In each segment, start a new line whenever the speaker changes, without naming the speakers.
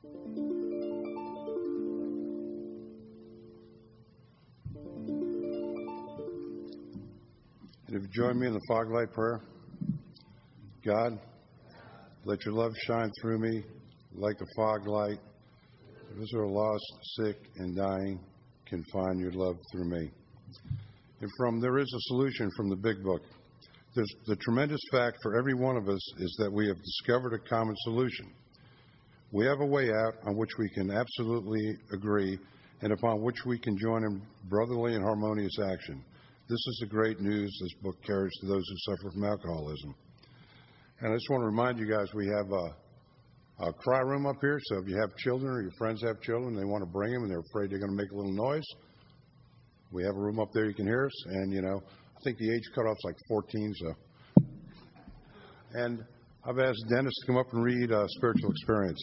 And if you join me in the fog light prayer, God, let your love shine through me like a fog light. Those who are lost, sick, and dying can find your love through me. And from There Is a Solution from the Big Book. There's the tremendous fact for every one of us is that we have discovered a common solution. We have a way out on which we can absolutely agree and upon which we can join in brotherly and harmonious action. This is the great news this book carries to those who suffer from alcoholism. And I just want to remind you guys, we have a cry room up here, so if you have children or your friends have children and they want to bring them and they're afraid they're going to make a little noise, we have a room up there you can hear us. And, I think the age cutoff's like 14, so. And I've asked Dennis to come up and read Spiritual Experience.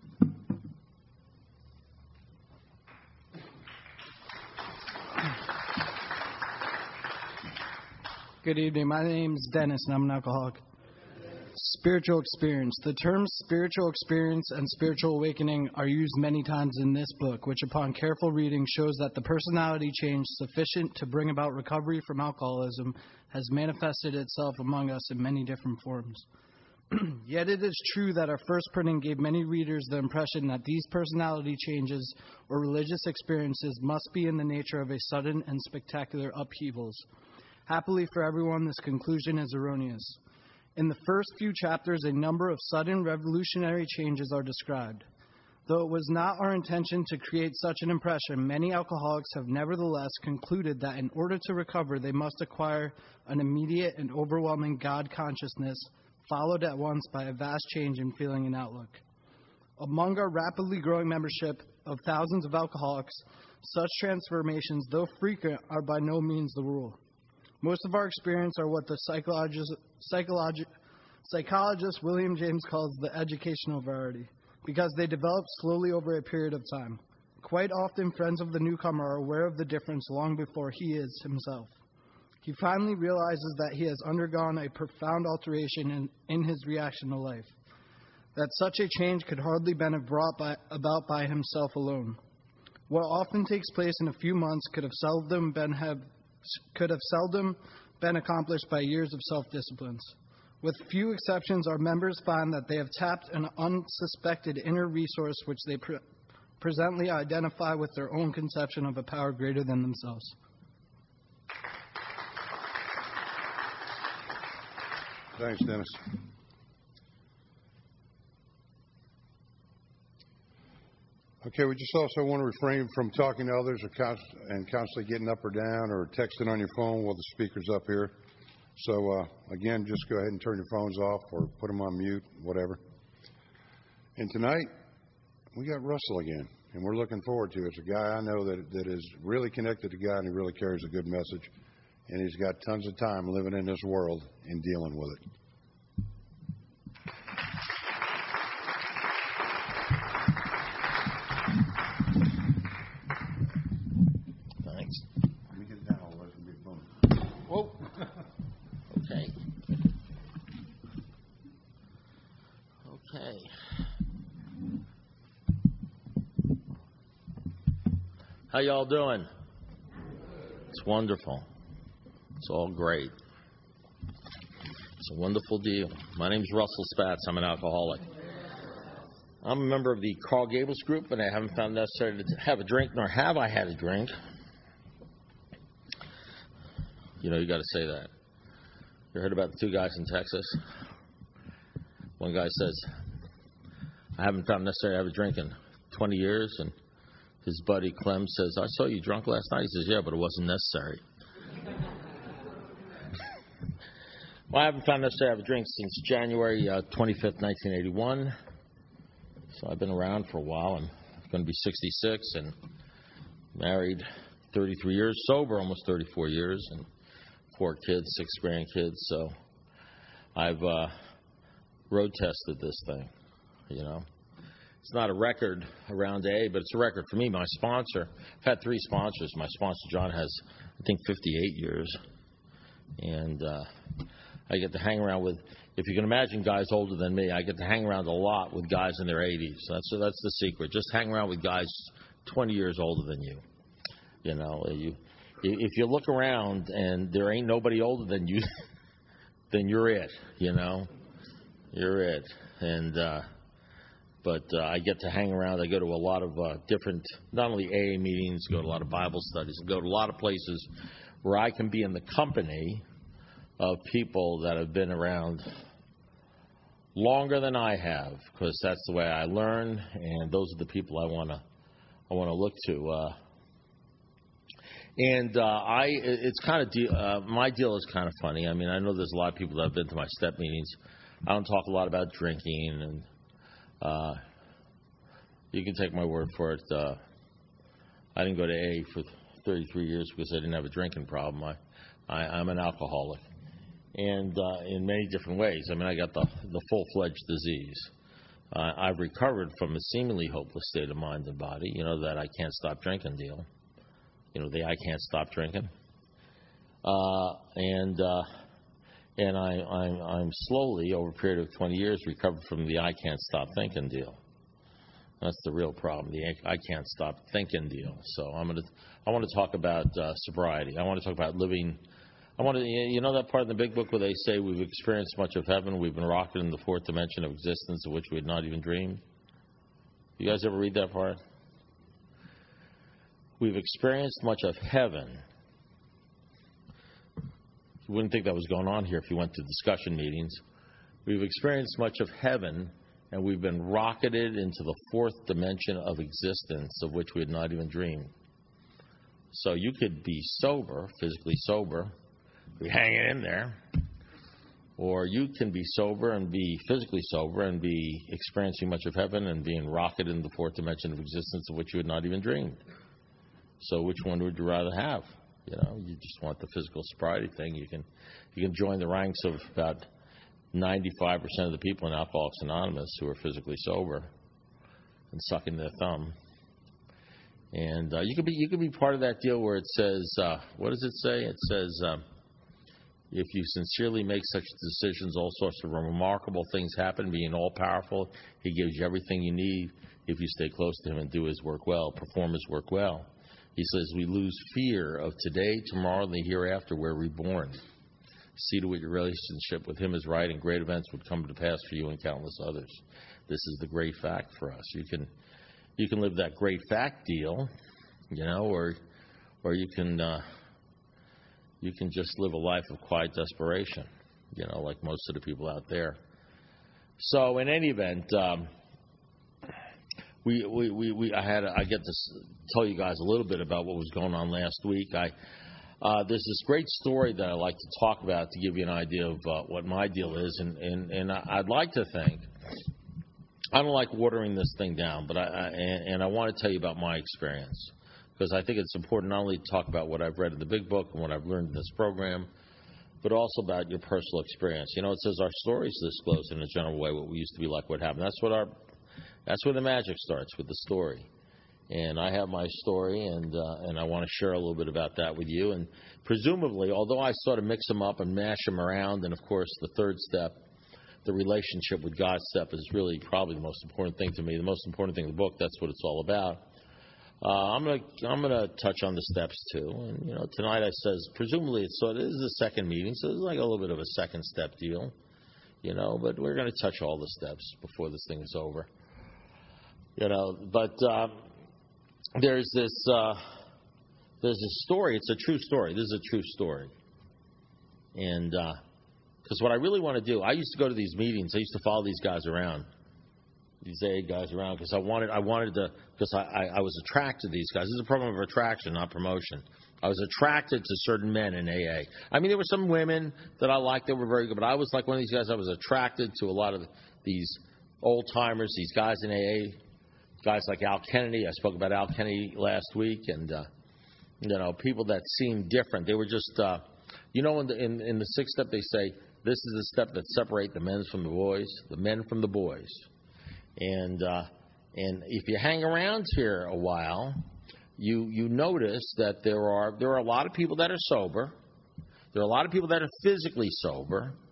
Good evening. My name is Dennis, and I'm an alcoholic. Spiritual experience. The terms spiritual experience and spiritual awakening are used many times in this book, which upon careful reading shows that the personality change sufficient to bring about recovery from alcoholism has manifested itself among us in many different forms. Yet it is true that our first printing gave many readers the impression that these personality changes or religious experiences must be in the nature of a sudden and spectacular upheavals. Happily for everyone, this conclusion is erroneous. In the first few chapters, a number of sudden revolutionary changes are described. Though it was not our intention to create such an impression, many alcoholics have nevertheless concluded that in order to recover, they must acquire an immediate and overwhelming God consciousness, followed at once by a vast change in feeling and outlook. Among our rapidly growing membership of thousands of alcoholics, such transformations, though frequent, are by no means the rule. Most of our experience are what the psychologist William James calls the educational variety, because they develop slowly over a period of time. Quite often, friends of the newcomer are aware of the difference long before he is himself. He finally realizes that he has undergone a profound alteration in his reaction to life, that such a change could hardly have been brought about by himself alone. What often takes place in a few months could have seldom been accomplished by years of self-disciplines. With few exceptions, our members find that they have tapped an unsuspected inner resource which they presently identify with their own conception of a power greater than themselves.
Thanks, Dennis. Okay, we just also want to refrain from talking to others and constantly getting up or down or texting on your phone while the speaker's up here. So, again, just go ahead and turn your phones off or put them on mute, whatever. And tonight, we got Russell again, and we're looking forward to it. It's a guy I know that is really connected to God, and he really carries a good message. And he's got tons of time living in this world and dealing with it.
Thanks.
Let me get it down, otherwise it'll be a boom.
Whoa. Okay. Okay. How y'all doing? It's wonderful. It's all great. It's a wonderful deal. My name's Russell Spatz. I'm an alcoholic. I'm a member of the Carl Gables group, and I haven't found it necessary to have a drink, nor have I had a drink. You got to say that. You heard about the two guys in Texas? One guy says, I haven't found it necessary to have a drink in 20 years, and his buddy Clem says, I saw you drunk last night. He says, yeah, but it wasn't necessary. Well, I haven't found necessary to have a drink since January 25th, 1981. So I've been around for a while. I'm going to be 66 and married 33 years, sober almost 34 years, and 4 kids, 6 grandkids. So I've road tested this thing, It's not a record around AA, but it's a record for me. My sponsor, I've had 3 sponsors. My sponsor, John, has, I think, 58 years. And I get to hang around with, if you can imagine guys older than me, I get to hang around a lot with guys in their 80s. That's the secret. Just hang around with guys 20 years older than you. You know, if you look around and there ain't nobody older than you, then you're it. You know, you're it. And but I get to hang around. I go to a lot of different, not only AA meetings, go to a lot of Bible studies, and go to a lot of places where I can be in the company of people that have been around longer than I have, because that's the way I learn, and those are the people I want to look to. It's kind of my deal is kind of funny. I mean, I know there's a lot of people that have been to my step meetings. I don't talk a lot about drinking, and you can take my word for it. I didn't go to AA for 33 years because I didn't have a drinking problem. I'm an alcoholic. And in many different ways. I mean, I got the full-fledged disease. I've recovered from a seemingly hopeless state of mind and body, you know, that I can't stop drinking deal. You know, the I can't stop drinking. And I'm slowly, over a period of 20 years, recovered from the I can't stop thinking deal. That's the real problem, the I can't stop thinking deal. So I want to talk about sobriety. I want to talk about living. You know that part of the big book where they say we've experienced much of heaven, we've been rocketed in the fourth dimension of existence of which we had not even dreamed? You guys ever read that part? We've experienced much of heaven. You wouldn't think that was going on here if you went to discussion meetings. We've experienced much of heaven, and we've been rocketed into the fourth dimension of existence of which we had not even dreamed. So you could be sober, physically sober, be hanging in there, or you can be sober and be physically sober and be experiencing much of heaven and being rocketed in the fourth dimension of existence of which you had not even dreamed. So which one would you rather have? You know, you just want the physical sobriety thing. You can join the ranks of about 95% of the people in Alcoholics Anonymous who are physically sober and sucking their thumb. And you could be part of that deal where it says, what does it say? It says, if you sincerely make such decisions, all sorts of remarkable things happen. Being all powerful, He gives you everything you need if you stay close to Him and do His work well, perform His work well. He says we lose fear of today, tomorrow, and the hereafter. We're reborn. See to it your relationship with Him is right, and great events would come to pass for you and countless others. This is the great fact for us. You can live that great fact deal, you know, or you can just live a life of quiet desperation, you know, like most of the people out there. So in any event, I get to tell you guys a little bit about what was going on last week. There's this great story that I like to talk about to give you an idea of what my deal is, and I'd like to think. I don't like watering this thing down, but I want to tell you about my experience, because I think it's important not only to talk about what I've read in the big book and what I've learned in this program, but also about your personal experience. You know, it says our stories disclose in a general way what we used to be like, what happened. That's where the magic starts, with the story. And I have my story, and I want to share a little bit about that with you. And presumably, although I sort of mix them up and mash them around, and of course the third step, the relationship with God step, is really probably the most important thing to me. The most important thing in the book, that's what it's all about. I'm gonna touch on the steps too. And you know, tonight I says presumably this is the second meeting, so it's like a little bit of a second step deal, you know. But we're gonna touch all the steps before this thing is over, you know. But there's this story. It's a true story. This is a true story, and because what I really want to do, I used to go to these meetings. I used to follow these guys around. These AA guys around, because I wanted to, because I was attracted to these guys. This is a program of attraction, not promotion. I was attracted to certain men in AA. I mean, there were some women that I liked that were very good, but I was like one of these guys. I was attracted to a lot of these old timers, these guys in AA, guys like Al Kennedy. I spoke about Al Kennedy last week, and you know, people that seemed different. They were just, you know, in the sixth step they say this is the step that separates the men from the boys. And if you hang around here a while, you notice that there are a lot of people that are sober. There are a lot of people that are physically sober.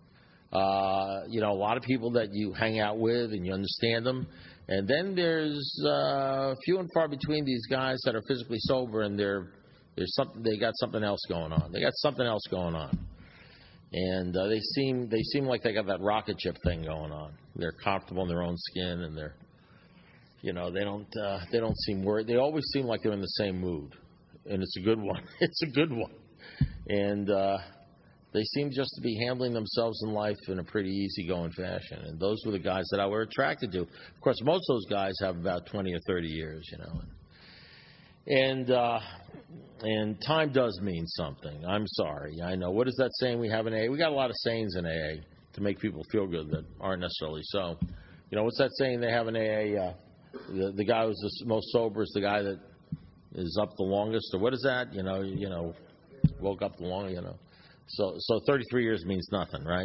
A lot of people that you hang out with and you understand them. And then there's few and far between these guys that are physically sober and they got something else going on. And they seem like they got that rocket ship thing going on. They're comfortable in their own skin, and they don't seem worried. They always seem like they're in the same mood, and it's a good one. It's a good one, and they seem just to be handling themselves in life in a pretty easygoing fashion. And those were the guys that I were attracted to. Of course, most of those guys have about 20 or 30 years, And time does mean something. I'm sorry. I know. What is that saying we have in AA? We got a lot of sayings in AA to make people feel good that aren't necessarily so. What's that saying they have in AA? The guy who's the most sober is the guy that is up the longest, or what is that? Woke up the longest. So 33 years means nothing, right?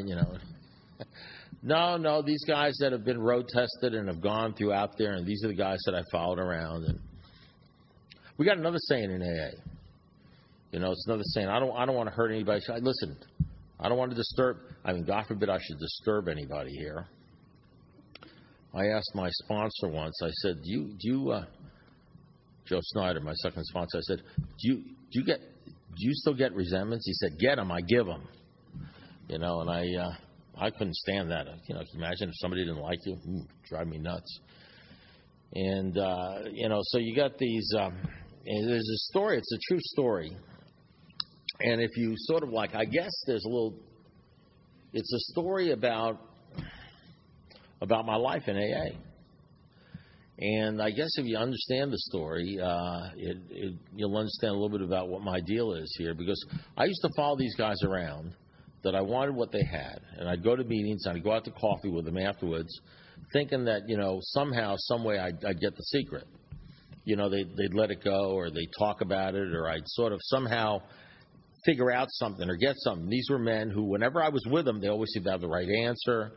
No. These guys that have been road tested and have gone through out there, and these are the guys that I followed around. And we got another saying in AA. It's another saying. I don't want to hurt anybody. Listen, I don't want to disturb. God forbid I should disturb anybody here. I asked my sponsor once. I said, "Do you Joe Snyder, my second sponsor?" I said, "Do you still get resentments?" He said, "Get them, I give them." And I couldn't stand that. Can you imagine if somebody didn't like you? Drive me nuts. And so you got these. And there's a story. It's a true story. And if you sort of I guess there's a little. It's a story about my life in AA. And I guess if you understand the story, you'll understand a little bit about what my deal is here. Because I used to follow these guys around that I wanted what they had. And I'd go to meetings, and I'd go out to coffee with them afterwards, thinking that, somehow, some way I'd get the secret. They'd let it go, or they'd talk about it, or I'd sort of somehow figure out something or get something. These were men who, whenever I was with them, they always seemed to have the right answer.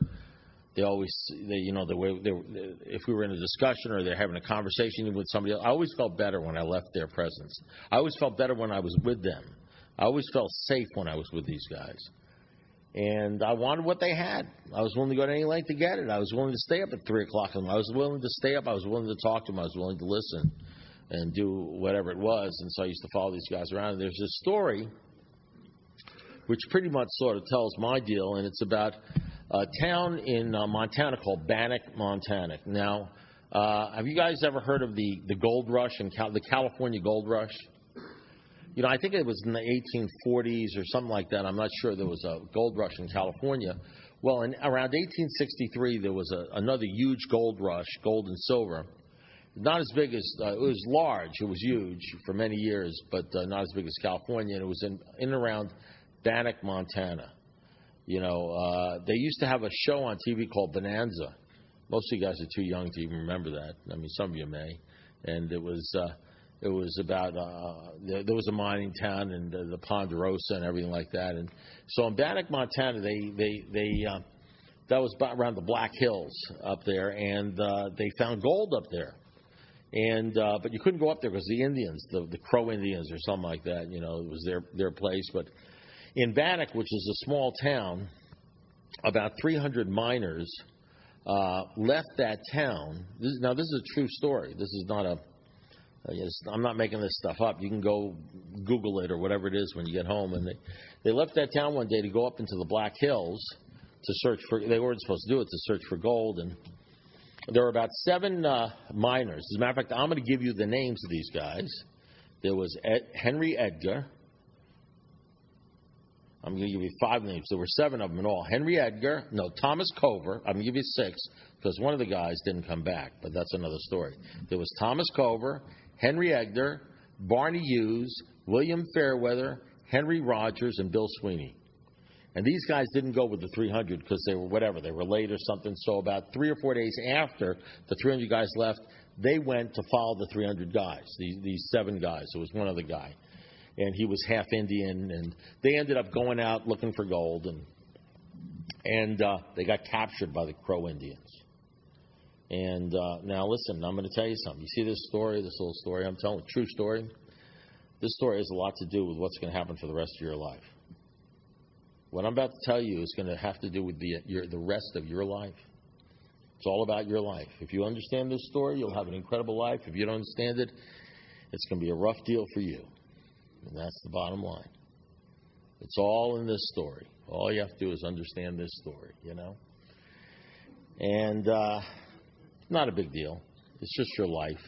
If we were in a discussion or they're having a conversation with somebody else, I always felt better when I left their presence. I always felt better when I was with them. I always felt safe when I was with these guys. And I wanted what they had. I was willing to go to any length to get it. I was willing to stay up at 3 o'clock. I was willing to stay up. I was willing to talk to them. I was willing to listen and do whatever it was. And so I used to follow these guys around. And there's this story which pretty much sort of tells my deal, and it's about a town in Montana called Bannack, Montana. Now, have you guys ever heard of the gold rush, the California gold rush? I think it was in the 1840s or something like that. I'm not sure. There was a gold rush in California. Well, around 1863, there was another huge gold rush, gold and silver. Not as big as, it was large, it was huge for many years, but not as big as California. And it was in and around Bannack, Montana. They used to have a show on TV called Bonanza. Most of you guys are too young to even remember that. Some of you may. And it was about there was a mining town and the Ponderosa and everything like that. And so in Bannack, Montana, that was around the Black Hills up there, and they found gold up there. And but you couldn't go up there because the Indians, the Crow Indians or something like that, it was their place. But in Bannack, which is a small town, about 300 miners left that town. This is a true story. This is not I'm not making this stuff up. You can go Google it or whatever it is when you get home. And they left that town one day to go up into the Black Hills to search for. They weren't supposed to do it, to search for gold. And there were about 7 miners. As a matter of fact, I'm going to give you the names of these guys. There was Henry Edgar. I'm going to give you 5 names. There were 7 of them in all. Thomas Cover. I'm going to give you 6 because one of the guys didn't come back, but that's another story. There was Thomas Cover, Henry Edgar, Barney Hughes, William Fairweather, Henry Rogers, and Bill Sweeney. And these guys didn't go with the 300 because they were late or something. So about 3 or 4 days after the 300 guys left, they went to follow the 300 guys, these 7 guys. There was one other guy. And he was half Indian, and they ended up going out looking for gold, and they got captured by the Crow Indians. And now listen, I'm going to tell you something. You see this little story I'm telling, true story? This story has a lot to do with what's going to happen for the rest of your life. What I'm about to tell you is going to have to do with the rest of your life. It's all about your life. If you understand this story, you'll have an incredible life. If you don't understand it, it's going to be a rough deal for you. And that's the bottom line. It's all in this story. All you have to do is understand this story, you know. And not a big deal. It's just your life.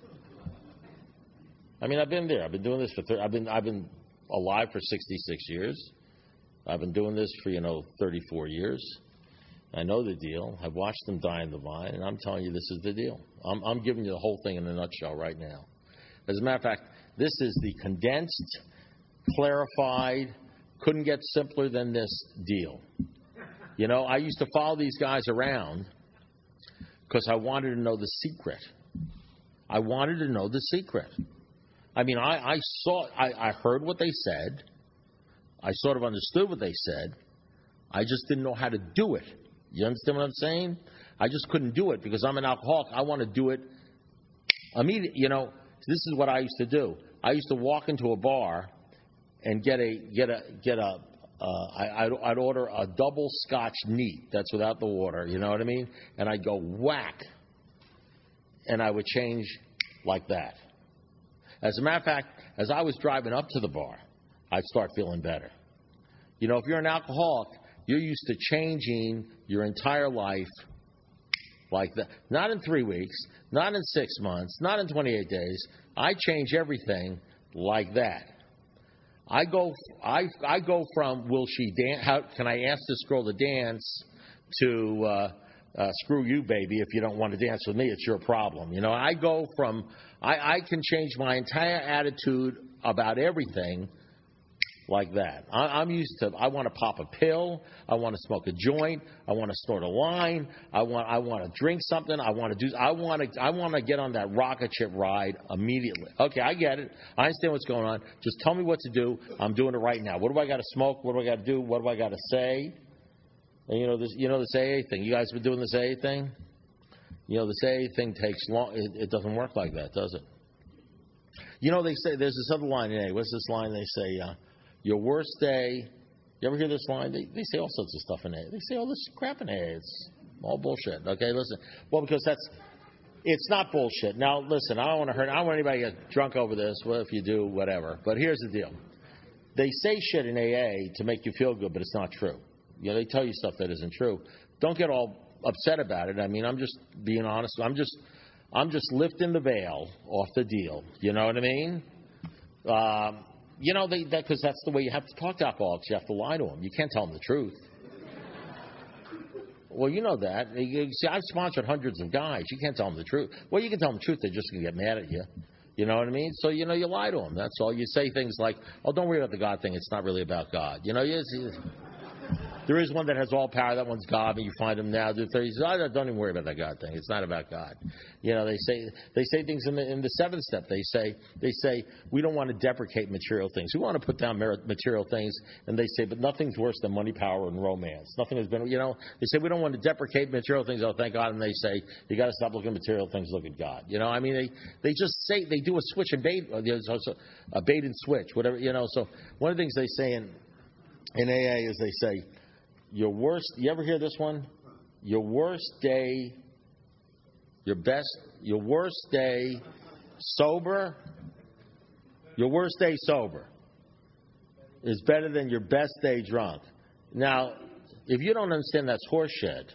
I mean, I've been there. I've been doing this for I've been alive for 66 years. I've been doing this for 34 years. I know the deal. I've watched them die in the vine, and I'm telling you, this is the deal. I'm giving you the whole thing in a nutshell right now. As a matter of fact, this is the condensed, clarified, couldn't get simpler than this deal. I used to follow these guys around because I wanted to know the secret. I wanted to know the secret. I mean, I heard what they said. I sort of understood what they said. I just didn't know how to do it. You understand what I'm saying? I just couldn't do it because I'm an alcoholic. I want to do it immediately. This is what I used to do. I used to walk into a bar and I'd order a double Scotch neat. That's without the water. You know what I mean? And I'd go whack, and I would change like that. As a matter of fact, as I was driving up to the bar, I'd start feeling better. If you're an alcoholic, you're used to changing your entire life like that. Not in 3 weeks, not in 6 months, not in 28 days. I change everything like that. I go from will she dance? How can I ask this girl to dance? To screw you, baby. If you don't want to dance with me, it's your problem. I go from I can change my entire attitude about everything like that. I'm used to. I want to pop a pill. I want to smoke a joint. I want to snort a line. I want to drink something. I want to get on that rocket ship ride immediately. Okay, I get it. I understand what's going on. Just tell me what to do. I'm doing it right now. What do I got to smoke? What do I got to do? What do I got to say? And this AA thing. You guys been doing this AA thing? This AA thing takes long. It doesn't work like that, does it? They say there's this other line in AA. What's this line? They say. Your worst day, you ever hear this line? They say all sorts of stuff in AA. They say all this crap in AA. It's all bullshit. Okay, listen. Well, because it's not bullshit. Now, listen, I don't want anybody to get drunk over this. Well, if you do, whatever. But here's the deal. They say shit in AA to make you feel good, but it's not true. They tell you stuff that isn't true. Don't get all upset about it. I mean, I'm just being honest. I'm just lifting the veil off the deal. You know what I mean? Because that's the way you have to talk to alcoholics. You have to lie to them. You can't tell them the truth. Well, you know that. See, I've sponsored hundreds of guys. You can't tell them the truth. Well, you can tell them the truth. They're just going to get mad at you. You know what I mean? So, you lie to them. That's all. You say things like, oh, don't worry about the God thing. It's not really about God. There is one that has all power. That one's God, and you find him now. Don't even worry about that God thing. It's not about God. They say things in the seventh step. They say we don't want to deprecate material things. We want to put down material things, and they say, but nothing's worse than money, power, and romance. Nothing has been. They say we don't want to deprecate material things. Oh, thank God. And they say you got to stop looking at material things. Look at God. I mean, they just say they do a switch and bait, a bait and switch, whatever. So one of the things they say in AA is they say. Your worst, you ever hear this one? Your worst day sober, your worst day sober is better than your best day drunk. Now, if you don't understand that's horseshit,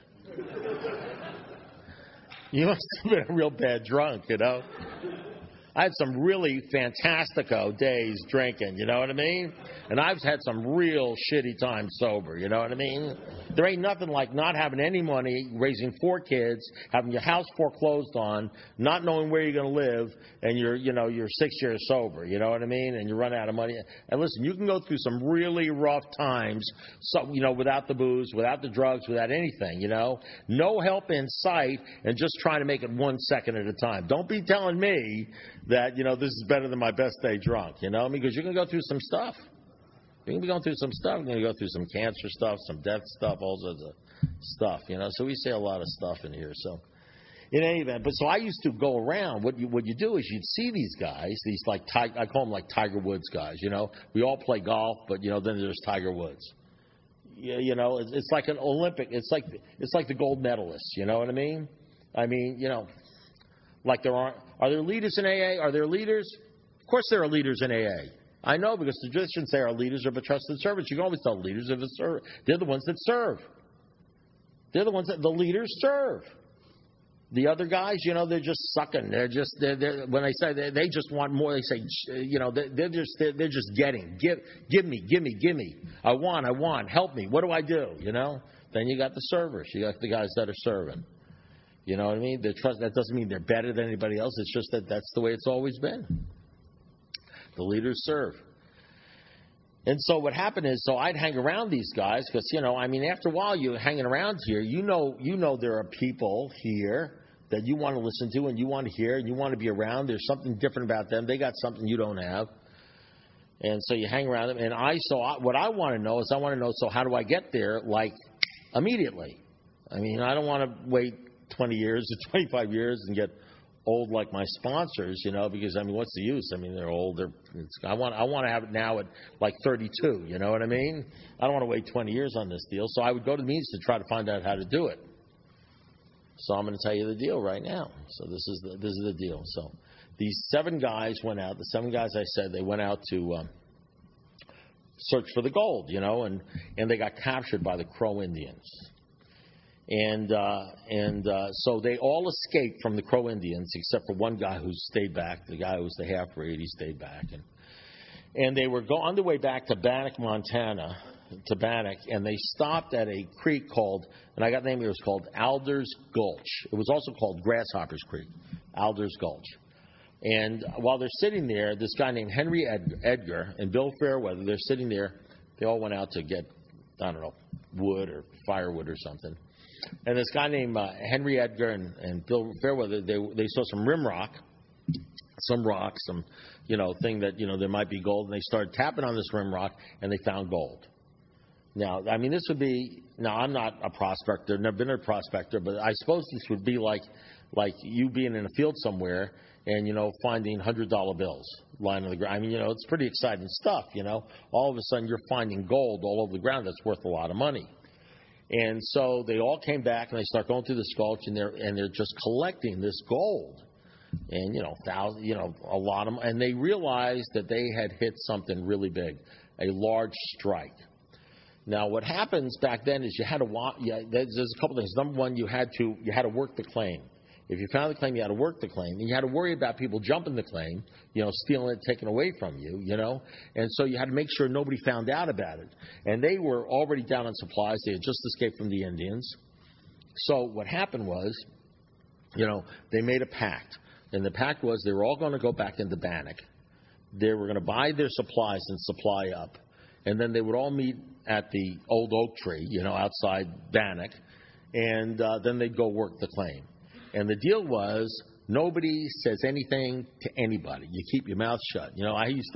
you must have been a real bad drunk, I had some really fantastico days drinking, you know what I mean? And I've had some real shitty times sober, you know what I mean? There ain't nothing like not having any money, raising 4 kids, having your house foreclosed on, not knowing where you're going to live, and you're 6 years sober, you know what I mean? And you run out of money. And listen, you can go through some really rough times, without the booze, without the drugs, without anything, No help in sight, and just trying to make it 1 second at a time. Don't be telling me that, this is better than my best day drunk, because you're going to go through some stuff. You're going to be going through some stuff. You're going to go through some cancer stuff, some death stuff, all sorts of stuff, So we say a lot of stuff in here. So in any event, so I used to go around. What you do is you'd see these guys, these I call them like Tiger Woods guys, We all play golf, but, then there's Tiger Woods. You know, it's like an Olympic. It's like the gold medalists. You know what I mean? I mean, you know, like are there leaders in AA? Are there leaders? Of course there are leaders in AA. I know, because the traditions say our leaders are but trusted servants. You can always tell leaders if it's they're the ones that serve. They're the ones that the leaders serve. The other guys, you know, they're just sucking. They're when they say they just want more, they say, you know, they're just getting. Give me. I want. Help me. What do I do? You know. Then you got the servers. You got the guys that are serving. You know what I mean? That doesn't mean they're better than anybody else. It's just that's the way it's always been. The leaders serve. And so what happened is, so I'd hang around these guys because, you know, I mean, after a while you're hanging around here, you know there are people here that you want to listen to and you want to hear and you want to be around. There's something different about them. They got something you don't have. And so you hang around them. And what I want to know is so how do I get there, like, immediately? I mean, I don't want to wait 20 years or 25 years and get old like my sponsors, you know, because, I mean, what's the use? I mean, they're old. I want to have it now at like 32, you know what I mean? I don't want to wait 20 years on this deal. So I would go to the meetings to try to find out how to do it. So I'm going to tell you the deal right now. So this is the deal. So these 7 guys went out. The 7 guys I said, they went out to search for the gold, you know, and they got captured by the Crow Indians. And so they all escaped from the Crow Indians, except for one guy who stayed back. The guy who was the half-breed, he stayed back. And they were on their way back to Bannack, Montana, and they stopped at a creek called, and I got the name, it was called Alders Gulch. It was also called Grasshoppers Creek, Alders Gulch. And while they're sitting there, this guy named Henry Edgar and Bill Fairweather, they're sitting there. They all went out to get, I don't know, wood or firewood or something. And this guy named Henry Edgar and Bill Fairweather, they saw some rim rock, some rock, some, you know, thing that, you know, there might be gold. And they started tapping on this rim rock, and they found gold. Now, I mean, I'm not a prospector, never been a prospector, but I suppose this would be like you being in a field somewhere and, you know, finding $100 bills lying on the ground. I mean, you know, it's pretty exciting stuff, you know. All of a sudden, you're finding gold all over the ground that's worth a lot of money. And so they all came back, and they start going through this gulch, and they're just collecting this gold, and a lot of them. And they realized that they had hit something really big, a large strike. Now, what happens back then is you had to there's a couple things. Number one, you had to work the claim. If you found the claim, you had to work the claim, and you had to worry about people jumping the claim, you know, stealing it, taken away from you, you know. And so you had to make sure nobody found out about it. And they were already down on supplies. They had just escaped from the Indians. So what happened was, you know, they made a pact. And the pact was they were all going to go back into Bannack. They were going to buy their supplies and supply up. And then they would all meet at the old oak tree, you know, outside Bannack. And then they'd go work the claim. And the deal was nobody says anything to anybody. You keep your mouth shut. You know, I used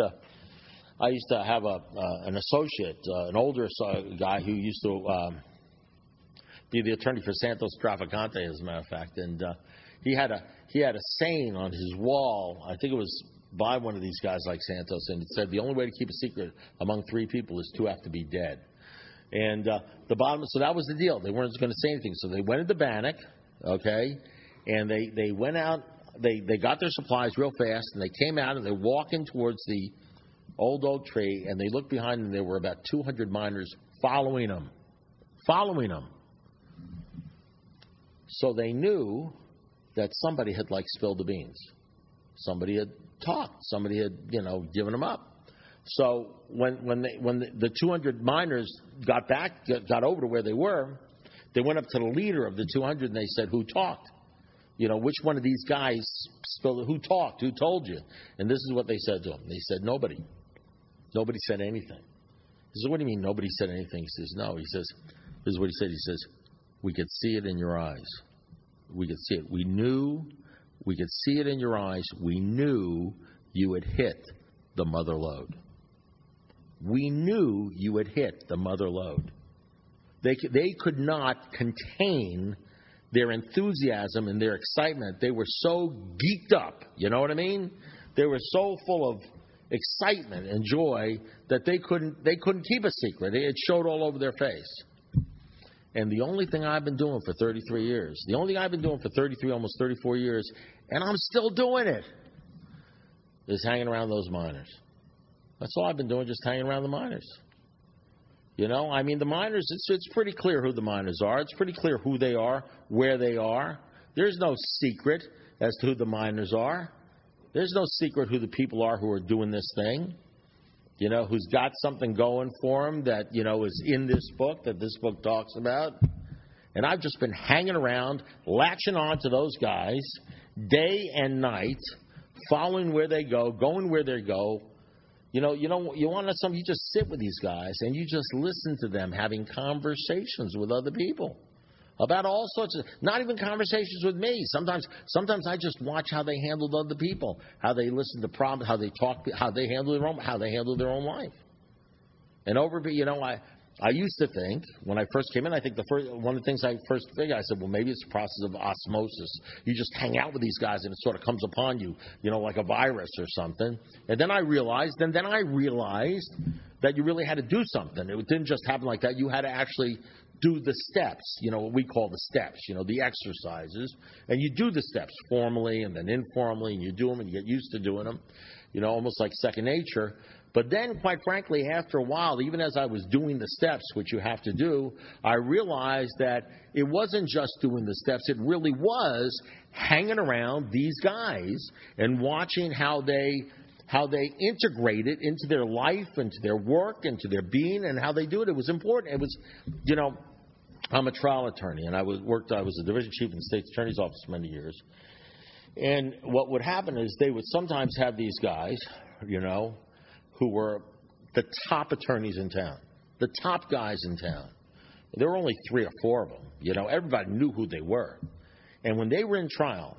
to have an associate, an older guy who used to be the attorney for Santos Traficante, as a matter of fact. And he had a saying on his wall. I think it was by one of these guys like Santos, and it said the only way to keep a secret among 3 people is 2 have to be dead. And so that was the deal. They weren't going to say anything. So they went into Bannack, okay. And they went out, they got their supplies real fast, and they came out, and they're walking towards the old oak tree, and they looked behind them, and there were about 200 miners following them. So they knew that somebody had, like, spilled the beans. Somebody had talked. Somebody had, you know, given them up. So when the 200 miners got over to where they were, they went up to the leader of the 200, and they said, "Who talked? You know, which one of these guys spilled it? Who talked? Who told you?" And this is what they said to him. They said, "Nobody. Nobody said anything." He says, "What do you mean nobody said anything?" He says, "No." He says, this is what he said. He says, "We could see it in your eyes. We could see it. We could see it in your eyes. We knew you had hit the mother lode. We knew you had hit the mother lode." They could not contain their enthusiasm and their excitement. They were so geeked up, you know what I mean? They were so full of excitement and joy that they couldn't keep a secret. It showed all over their face. And the only thing I've been doing for 33 years, almost 34 years, and I'm still doing it, is hanging around those miners. That's all I've been doing, just hanging around the miners. You know, I mean, the miners, it's pretty clear who the miners are. It's pretty clear who they are, where they are. There's no secret as to who the miners are. There's no secret who the people are who are doing this thing. You know, who's got something going for them that, you know, is in this book, that this book talks about. And I've just been hanging around, latching on to those guys day and night, following where they go, going where they go. You want to know something? You just sit with these guys and you just listen to them having conversations with other people about all sorts of, not even conversations with me. Sometimes I just watch how they handled other people, how they listen to problems, how they talk, how they handle their own life. And I used to think when I first came in, I think one of the things I first figured, I said, well, maybe it's a process of osmosis. You just hang out with these guys and it sort of comes upon you, like a virus or something. And then I realized that you really had to do something. It didn't just happen like that. You had to actually do the steps, what we call the steps, the exercises. And you do the steps formally and then informally, and you do them and you get used to doing them, almost like second nature. But then, quite frankly, after a while, even as I was doing the steps, which you have to do, I realized that it wasn't just doing the steps. It really was hanging around these guys and watching how they integrate it into their life, into their work, into their being, and how they do it. It was important. It was, I'm a trial attorney, and I was a division chief in the state's attorney's office for many years. And what would happen is they would sometimes have these guys, who were the top attorneys in town, the top guys in town. There were only 3 or 4 of them. Everybody knew who they were. And when they were in trial,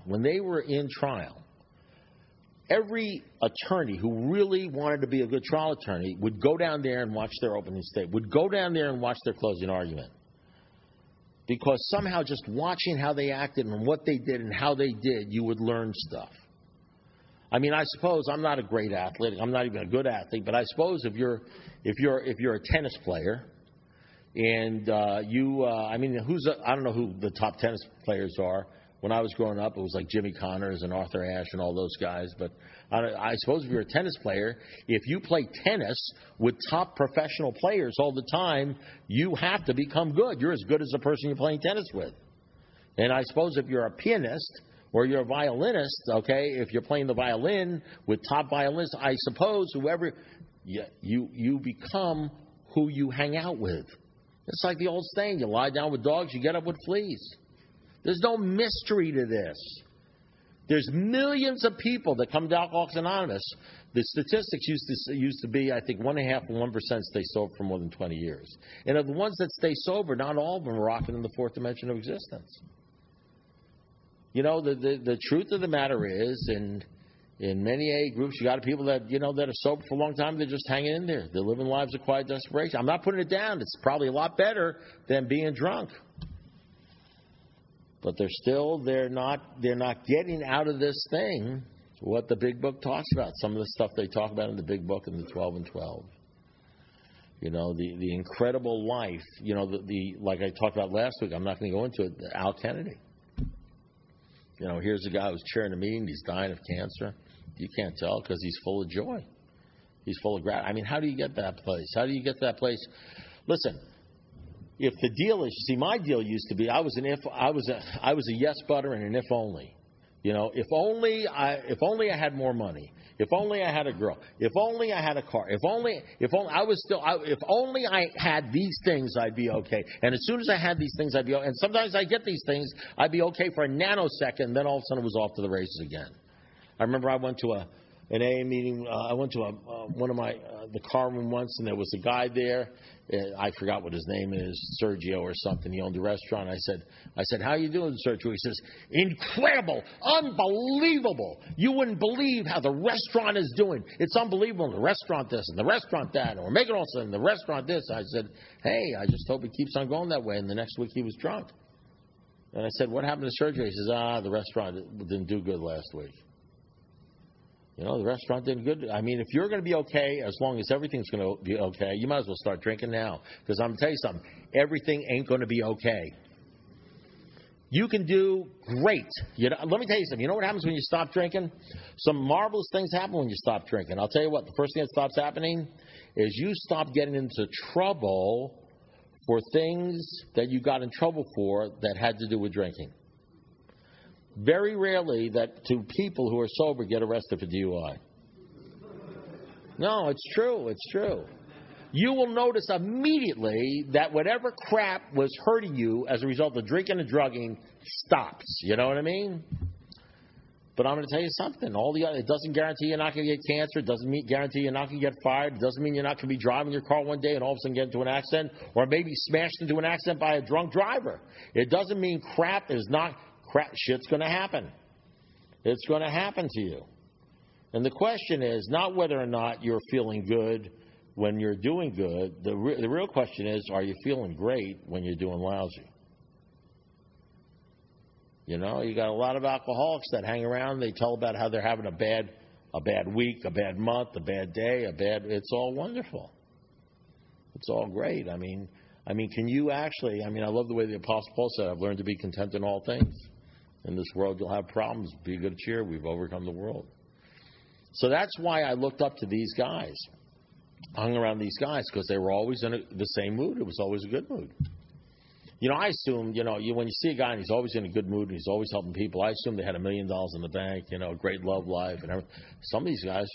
every attorney who really wanted to be a good trial attorney would go down there and watch their opening statement, would go down there and watch their closing argument. Because somehow just watching how they acted and what they did and how they did, you would learn stuff. I mean, I suppose I'm not a great athlete. I'm not even a good athlete. But I suppose if you're a tennis player, and I don't know who the top tennis players are. When I was growing up, it was like Jimmy Connors and Arthur Ashe and all those guys. But I suppose if you're a tennis player, if you play tennis with top professional players all the time, you have to become good. You're as good as the person you're playing tennis with. And I suppose if you're a pianist or you're a violinist, okay, if you're playing the violin with top violinists, I suppose you become who you hang out with. It's like the old saying, you lie down with dogs, you get up with fleas. There's no mystery to this. There's millions of people that come to Alcoholics Anonymous. The statistics used to be, I think, 1.5% and 1% stay sober for more than 20 years. And of the ones that stay sober, not all of them are rocking in the 4th dimension of existence. The truth of the matter is, in many AA groups, you got people that that are sober for a long time. They're just hanging in there. They're living lives of quiet desperation. I'm not putting it down. It's probably a lot better than being drunk. But they're not getting out of this thing what the Big Book talks about. Some of the stuff they talk about in the Big Book in the 12 and 12. The incredible life. Like I talked about last week. I'm not going to go into it. Al Kennedy. Here's a guy who's chairing a meeting. He's dying of cancer. You can't tell because he's full of joy. He's full of gratitude. I mean, how do you get that place? How do you get to that place? Listen, if the deal is, my deal used to be, I was a yes butter and an if only. If only I had more money. If only I had a girl. If only I had a car. If only I had these things, I'd be okay. And as soon as I had these things, I'd be okay. And sometimes I get these things, I'd be okay for a nanosecond, and then all of a sudden it was off to the races again. I remember I went to an AA meeting. I went to one of the car room once, and there was a guy there. I forgot what his name is, Sergio or something. He owned a restaurant. I said, how you doing, Sergio? He says, incredible, unbelievable. You wouldn't believe how the restaurant is doing. It's unbelievable. The restaurant this and the restaurant that, and we're making all of a sudden the restaurant this. I said, hey, I just hope it keeps on going that way. And the next week he was drunk. And I said, what happened to Sergio? He says, the restaurant didn't do good last week. You know, the restaurant did good. I mean, if you're going to be okay, as long as everything's going to be okay, you might as well start drinking now. Because I'm going to tell you something. Everything ain't going to be okay. You can do great. You know, let me tell you something. You know what happens when you stop drinking? Some marvelous things happen when you stop drinking. I'll tell you what. The first thing that stops happening is you stop getting into trouble for things that you got in trouble for that had to do with drinking. Very rarely that two people who are sober get arrested for DUI. No, it's true. It's true. You will notice immediately that whatever crap was hurting you as a result of drinking and drugging stops. You know what I mean? But I'm going to tell you something. It doesn't guarantee you're not going to get cancer. It doesn't guarantee you're not going to get fired. It doesn't mean you're not going to be driving your car one day and all of a sudden get into an accident or maybe smashed into an accident by a drunk driver. It doesn't mean crap. Shit's going to happen. It's going to happen to you. And the question is not whether or not you're feeling good when you're doing good. The real question is, are you feeling great when you're doing lousy? You know, you got a lot of alcoholics that hang around. They tell about how they're having a bad week, a bad month, a bad day, it's all wonderful. It's all great. I mean, can you actually, I love the way the Apostle Paul said, I've learned to be content in all things. In this world, you'll have problems. Be good cheer. We've overcome the world. So that's why I looked up to these guys, hung around these guys, because they were always in the same mood. It was always a good mood. You know, I assumed, when you see a guy and he's always in a good mood and he's always helping people, I assumed they had $1 million in the bank, a great love life and everything. Some of these guys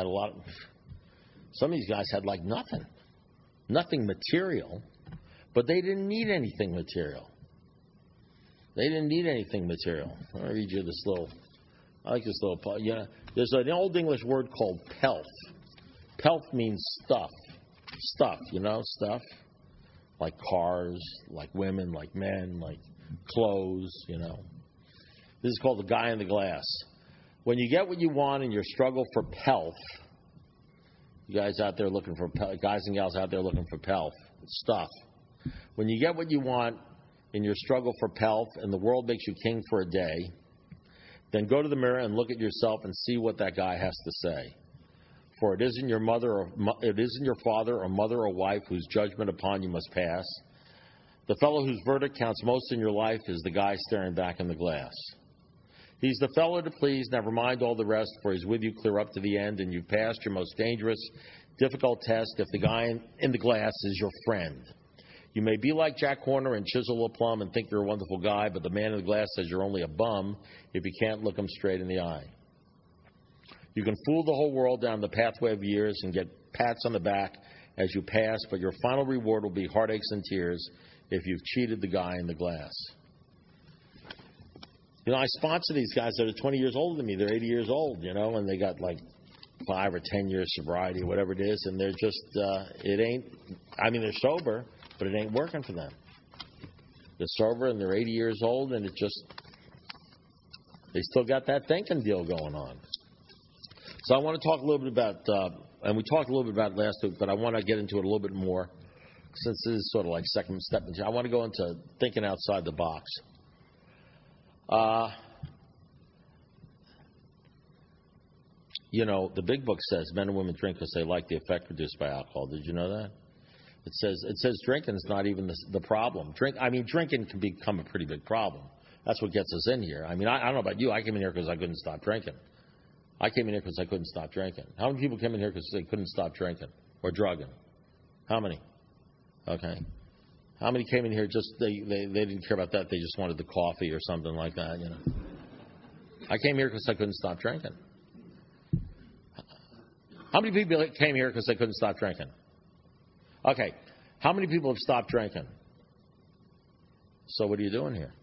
some of these guys had like nothing material, but they didn't need anything material. They didn't need anything material. I'll read you this little. I like this little. There's an old English word called pelf. Pelf means stuff. Stuff, stuff. Like cars, like women, like men, like clothes, This is called the guy in the glass. When you get what you want in your struggle for pelf, you guys out there looking for guys and gals out there looking for pelf, stuff. When you get what you want in your struggle for pelf and the world makes you king for a day, then go to the mirror and look at yourself and see what that guy has to say. For it isn't your father or mother or wife whose judgment upon you must pass. The fellow whose verdict counts most in your life is the guy staring back in the glass. He's the fellow to please, never mind all the rest, for he's with you clear up to the end, and you've passed your most dangerous, difficult test if the guy in the glass is your friend. You may be like Jack Horner and chisel a plum and think you're a wonderful guy, but the man in the glass says you're only a bum if you can't look him straight in the eye. You can fool the whole world down the pathway of years and get pats on the back as you pass, but your final reward will be heartaches and tears if you've cheated the guy in the glass. I sponsor these guys that are 20 years older than me. They're 80 years old, and they got like 5 or 10 years sobriety or whatever it is, and they're just, they're sober, but it ain't working for them. They're sober and they're 80 years old, and they still got that thinking deal going on. So I want to talk a little bit about, and we talked a little bit about it last week, but I want to get into it a little bit more since this is sort of like second step. I want to go into thinking outside the box. The big book says men and women drink because they like the effect produced by alcohol. Did you know that? It says drinking is not even the problem. Drinking can become a pretty big problem. That's what gets us in here. I don't know about you. I came in here because I couldn't stop drinking. How many people came in here because they couldn't stop drinking or drugging? How many? Okay. How many came in here just they didn't care about that? They just wanted the coffee or something like that. I came here because I couldn't stop drinking. How many people came here because they couldn't stop drinking? Okay. How many people have stopped drinking? So what are you doing here?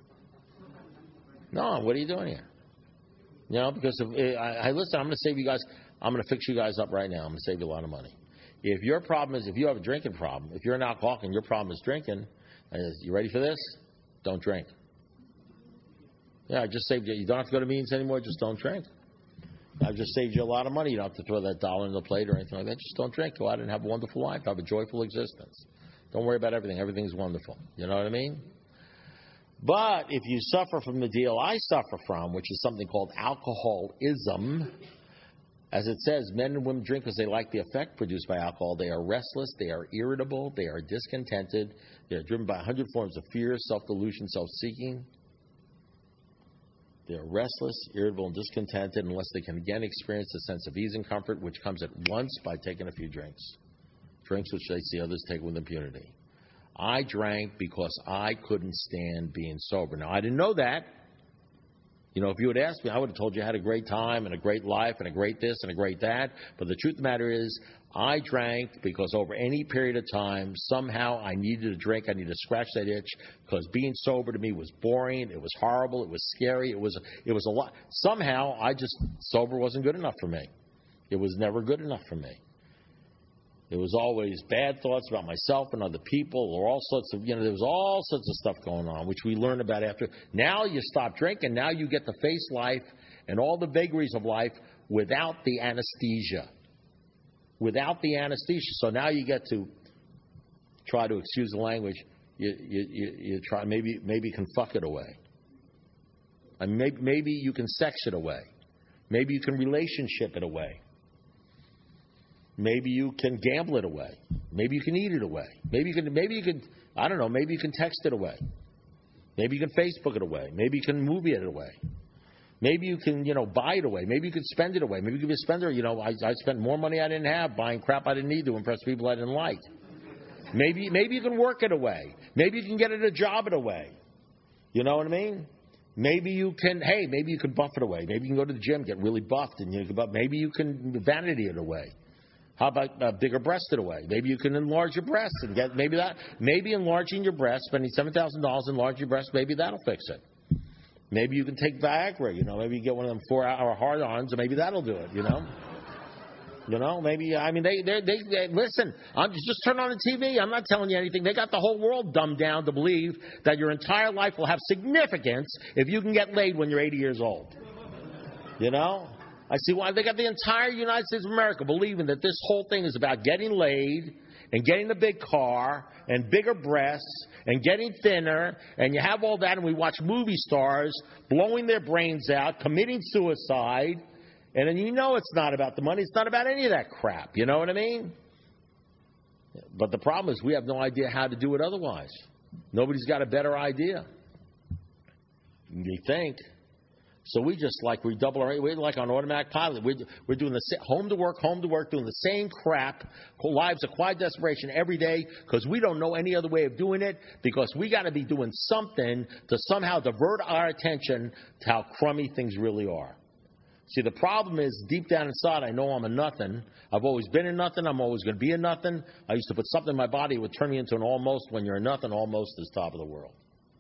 No, what are you doing here? Because listen, I'm going to save you guys. I'm going to fix you guys up right now. I'm going to save you a lot of money. If your problem is, if you have a drinking problem, if you're an alcoholic and your problem is drinking, you ready for this? Don't drink. Yeah, I just saved you. You don't have to go to meetings anymore. Just don't drink. I've just saved you a lot of money. You don't have to throw that dollar in the plate or anything like that. Just don't drink. Go out and have a wonderful life. Have a joyful existence. Don't worry about everything. Everything's wonderful. You know what I mean? But if you suffer from the deal I suffer from, which is something called alcoholism, As it says, men and women drink because they like the effect produced by alcohol. They are restless, they are irritable, they are discontented, they are driven by 100 forms of fear, self-delusion, self-seeking. They are restless, irritable, and discontented unless they can again experience a sense of ease and comfort, which comes at once by taking a few drinks. Drinks which they see others take with impunity. I drank because I couldn't stand being sober. Now, I didn't know that. You know, if you had asked me, I would have told you I had a great time and a great life and a great this and a great that. But the truth of the matter is, I drank because over any period of time, somehow I needed a drink. I needed to scratch that itch because being sober to me was boring. It was horrible. It was scary. It was a lot. Somehow, sober wasn't good enough for me. It was never good enough for me. It was always bad thoughts about myself and other people, or all sorts of, there was all sorts of stuff going on, which we learned about after. Now you stop drinking. Now you get to face life and all the vagaries of life without the anesthesia. Without the anesthesia. So now you get to try to, excuse the language, you try, maybe you can fuck it away. And maybe you can sex it away. Maybe you can relationship it away. Maybe you can gamble it away. Maybe you can eat it away. Maybe you can, I don't know, maybe you can text it away. Maybe you can Facebook it away. Maybe you can movie it away. Maybe you can, buy it away. Maybe you can spend it away. Maybe you can be a spender. I spent more money I didn't have buying crap I didn't need to impress people I didn't like. Maybe you can work it away. Maybe you can get a job it away. You know what I mean? Maybe you can buff it away. Maybe you can go to the gym, get really buffed, and maybe you can vanity it away. How about bigger breasted away? Maybe you can enlarge your breasts and get maybe enlarging your breasts, spending $7,000 enlarging your breasts, maybe that'll fix it. Maybe you can take Viagra, maybe you get one of them 4-hour hard-ons, and maybe that'll do it, maybe, they listen, just turn on the TV. I'm not telling you anything. They got the whole world dumbed down to believe that your entire life will have significance if you can get laid when you're 80 years old. I see why they got the entire United States of America believing that this whole thing is about getting laid and getting a big car and bigger breasts and getting thinner, and you have all that, and we watch movie stars blowing their brains out, committing suicide, and then it's not about the money. It's not about any of that crap. You know what I mean? But the problem is we have no idea how to do it otherwise. Nobody's got a better idea. They think. So we just redouble we're like on automatic pilot. We're doing the home to work, doing the same crap, lives of quiet desperation every day because we don't know any other way of doing it because we got to be doing something to somehow divert our attention to how crummy things really are. See, the problem is deep down inside, I know I'm a nothing. I've always been a nothing. I'm always going to be a nothing. I used to put something in my body that would turn me into an almost. When you're a nothing, almost is top of the world.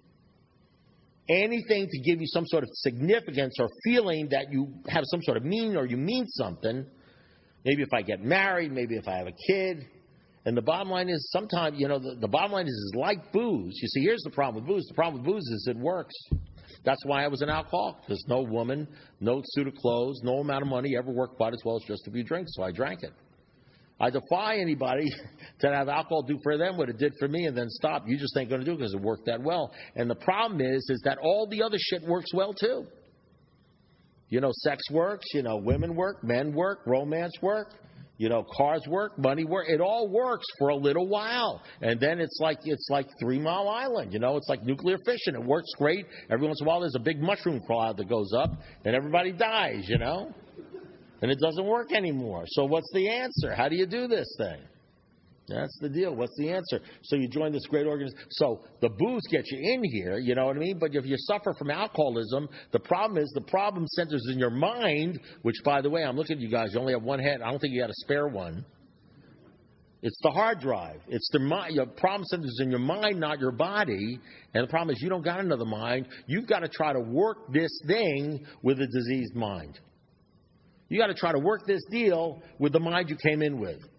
Anything to give you some sort of significance or feeling that you have some sort of meaning or you mean something. Maybe if I get married, maybe if I have a kid. And the bottom line is sometimes, the bottom line is like booze. You see, here's the problem with booze. The problem with booze is it works. That's why I was an alcoholic. There's no woman, no suit of clothes, no amount of money ever worked quite as well as just a few drinks, so I drank it. I defy anybody to have alcohol do for them what it did for me and then stop. You just ain't going to do it because it worked that well. And the problem is that all the other shit works well too. Sex works, women work, men work, romance work, cars work, money work. It all works for a little while. And then it's like 3 Mile Island, it's like nuclear fission. It works great. Every once in a while there's a big mushroom cloud that goes up and everybody dies, And it doesn't work anymore. So what's the answer? How do you do this thing? That's the deal. What's the answer? So you join this great organization. So the booze gets you in here, you know what I mean? But if you suffer from alcoholism, the problem centers in your mind, which, by the way, I'm looking at you guys. You only have one head. I don't think you got a spare one. It's the hard drive. It's the mind. Your problem centers in your mind, not your body. And the problem is you don't got another mind. You've got to try to work this thing with a diseased mind. You got to try to work this deal with the mind you came in with.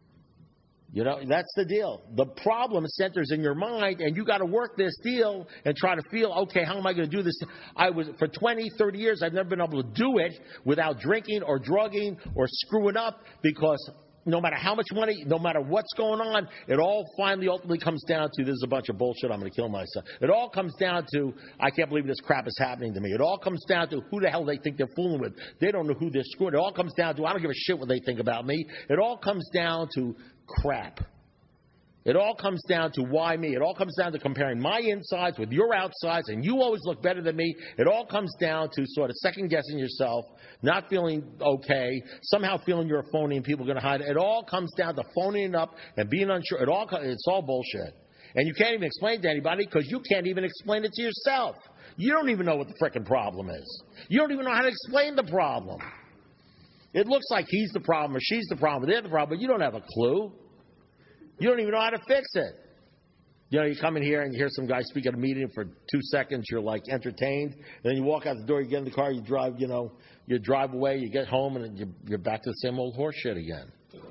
That's the deal. The problem centers in your mind, and you got to work this deal and try to feel, okay, how am I going to do this? For 20, 30 years, I've never been able to do it without drinking or drugging or screwing up because no matter how much money, no matter what's going on, it all finally ultimately comes down to, this is a bunch of bullshit, I'm going to kill myself. It all comes down to, I can't believe this crap is happening to me. It all comes down to who the hell they think they're fooling with. They don't know who they're screwing. It all comes down to, I don't give a shit what they think about me. It all comes down to crap. It all comes down to why me. It all comes down to comparing my insides with your outsides, and you always look better than me. It all comes down to sort of second-guessing yourself, not feeling okay, somehow feeling you're a phony and people are going to hide it. It all comes down to phoning it up and being unsure. It's all bullshit. And you can't even explain it to anybody because you can't even explain it to yourself. You don't even know what the frickin' problem is. You don't even know how to explain the problem. It looks like he's the problem or she's the problem or they're the problem, but you don't have a clue. You don't even know how to fix it. You know, you come in here and you hear some guy speak at a meeting for 2 seconds, you're like entertained. And then you walk out the door, you get in the car, you drive, you drive away, you get home, and you're back to the same old horse shit again.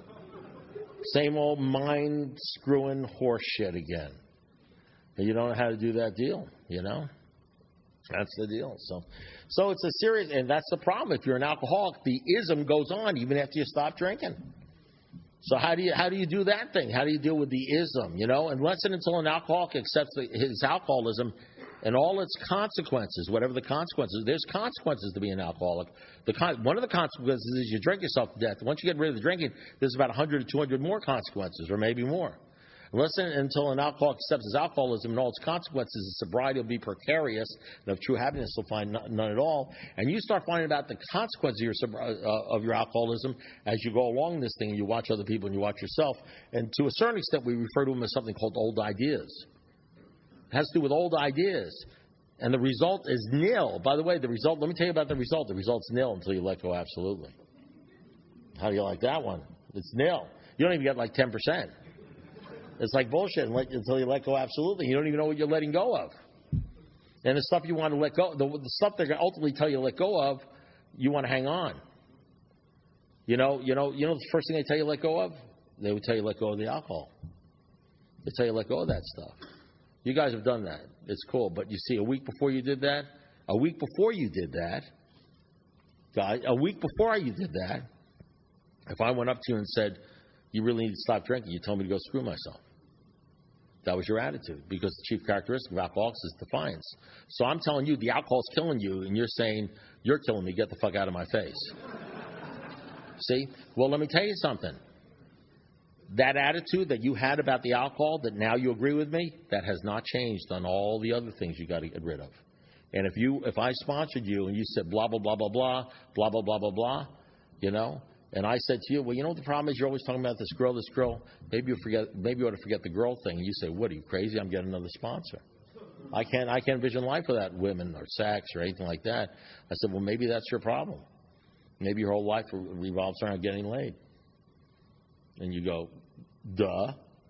Same old mind-screwing horse shit again. And you don't know how to do that deal, That's the deal. So it's a serious, and that's the problem. If you're an alcoholic, the ism goes on even after you stop drinking. So how do you do that thing? How do you deal with the ism, Unless and until an alcoholic accepts his alcoholism and all its consequences, whatever the consequences. There's consequences to being an alcoholic. One of the consequences is you drink yourself to death. Once you get rid of the drinking, there's about 100 to 200 more consequences, or maybe more. Unless and until an alcoholic accepts his alcoholism and all its consequences, his sobriety will be precarious, and of true happiness he'll find none at all. And you start finding out the consequences of your alcoholism as you go along this thing, and you watch other people and you watch yourself. And to a certain extent, we refer to them as something called old ideas. It has to do with old ideas. And the result is nil. By the way, let me tell you about the result. The result's nil until you let go absolutely. How do you like that one? It's nil. You don't even get like 10%. It's like bullshit until you let go absolutely. You don't even know what you're letting go of. And the stuff you want to let go, the stuff they're going to ultimately tell you to let go of, you want to hang on. You know the first thing they tell you to let go of? They would tell you to let go of the alcohol. They tell you to let go of that stuff. You guys have done that. It's cool. But you see, a week before you did that, if I went up to you and said, you really need to stop drinking, you told me to go screw myself. That was your attitude, because the chief characteristic of alcoholics is defiance. So I'm telling you, the alcohol's killing you, and you're saying, you're killing me, get the fuck out of my face. See? Well, let me tell you something. That attitude that you had about the alcohol, that now you agree with me, that has not changed on all the other things you got to get rid of. And if I sponsored you and you said blah, blah, blah, blah, blah, blah, blah, blah, blah, blah, and I said to you, well, what the problem is? You're always talking about this girl. Maybe you ought to forget the girl thing. And you say, what, are you crazy? I'm getting another sponsor. I can't envision life without women or sex or anything like that. I said, well, maybe that's your problem. Maybe your whole life revolves around getting laid. And you go, duh,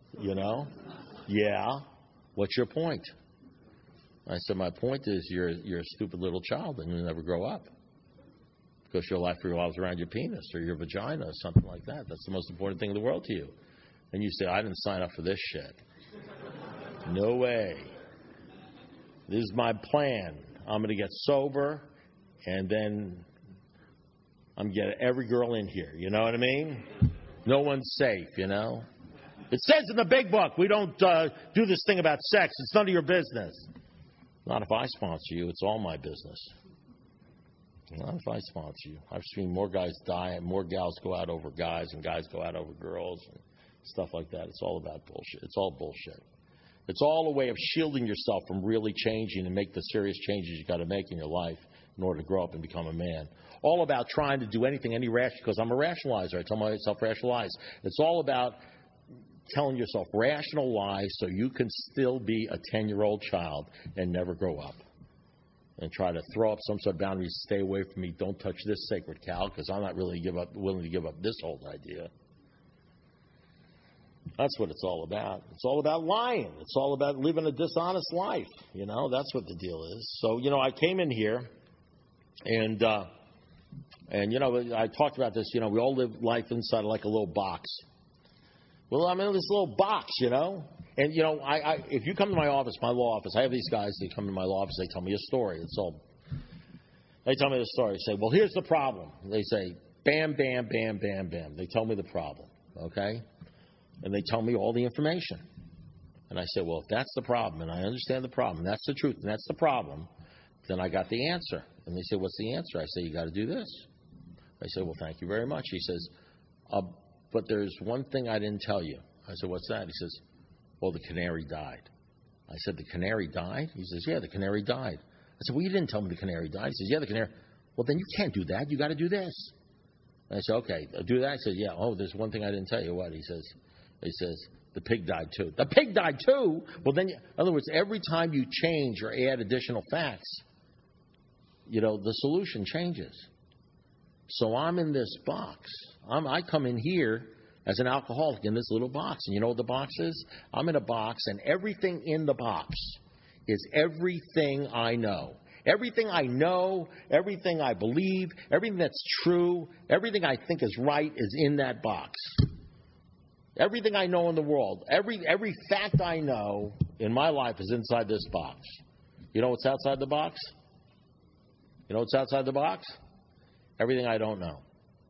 yeah. What's your point? I said, my point is you're a stupid little child and you'll never grow up. Because your life revolves around your penis or your vagina or something like that. That's the most important thing in the world to you. And you say, I didn't sign up for this shit. No way. This is my plan. I'm going to get sober, and then I'm going to get every girl in here. You know what I mean? No one's safe, It says in the big book, we don't do this thing about sex. It's none of your business. Not if I sponsor you. It's all my business. Not if I sponsor you. I've seen more guys die and more gals go out over guys and guys go out over girls and stuff like that. It's all about bullshit. It's all bullshit. It's all a way of shielding yourself from really changing and make the serious changes you got to make in your life in order to grow up and become a man. All about trying to do anything, because I'm a rationalizer. I tell myself rationalize. It's all about telling yourself rational lies so you can still be a 10-year-old child and never grow up. And try to throw up some sort of boundaries. Stay away from me. Don't touch this sacred cow, because I'm not really willing to give up this whole idea. That's what it's all about. It's all about lying. It's all about living a dishonest life. That's what the deal is. So, I came in here, and I talked about this. We all live life inside of like a little box. Well, I'm in this little box, And, if you come to my office, my law office, I have these guys, they come to my law office, they tell me a story. They tell me the story. They say, well, here's the problem. They say, bam, bam, bam, bam, bam. They tell me the problem. okay? And they tell me all the information. And I say, well, if that's the problem, and I understand the problem, that's the truth, and that's the problem, then I got the answer. And they say, what's the answer? I say, you got to do this. I say, well, thank you very much. He says, but there's one thing I didn't tell you. I said, what's that? He says, well, the canary died. I said, the canary died? He says, yeah, the canary died. I said, well, you didn't tell me the canary died. He says, yeah, the canary. Well, then you can't do that. You got to do this. And I said, okay, I'll do that. I said, yeah. Oh, there's one thing I didn't tell you. What? He says, the pig died too. The pig died too? Well, then, in other words, every time you change or add additional facts, the solution changes. So I'm in this box. I come in here as an alcoholic in this little box. And you know what the box is? I'm in a box, and everything in the box is everything I know. Everything I know, everything I believe, everything that's true, everything I think is right is in that box. Everything I know in the world, every fact I know in my life is inside this box. You know what's outside the box? You know what's outside the box? Everything I don't know.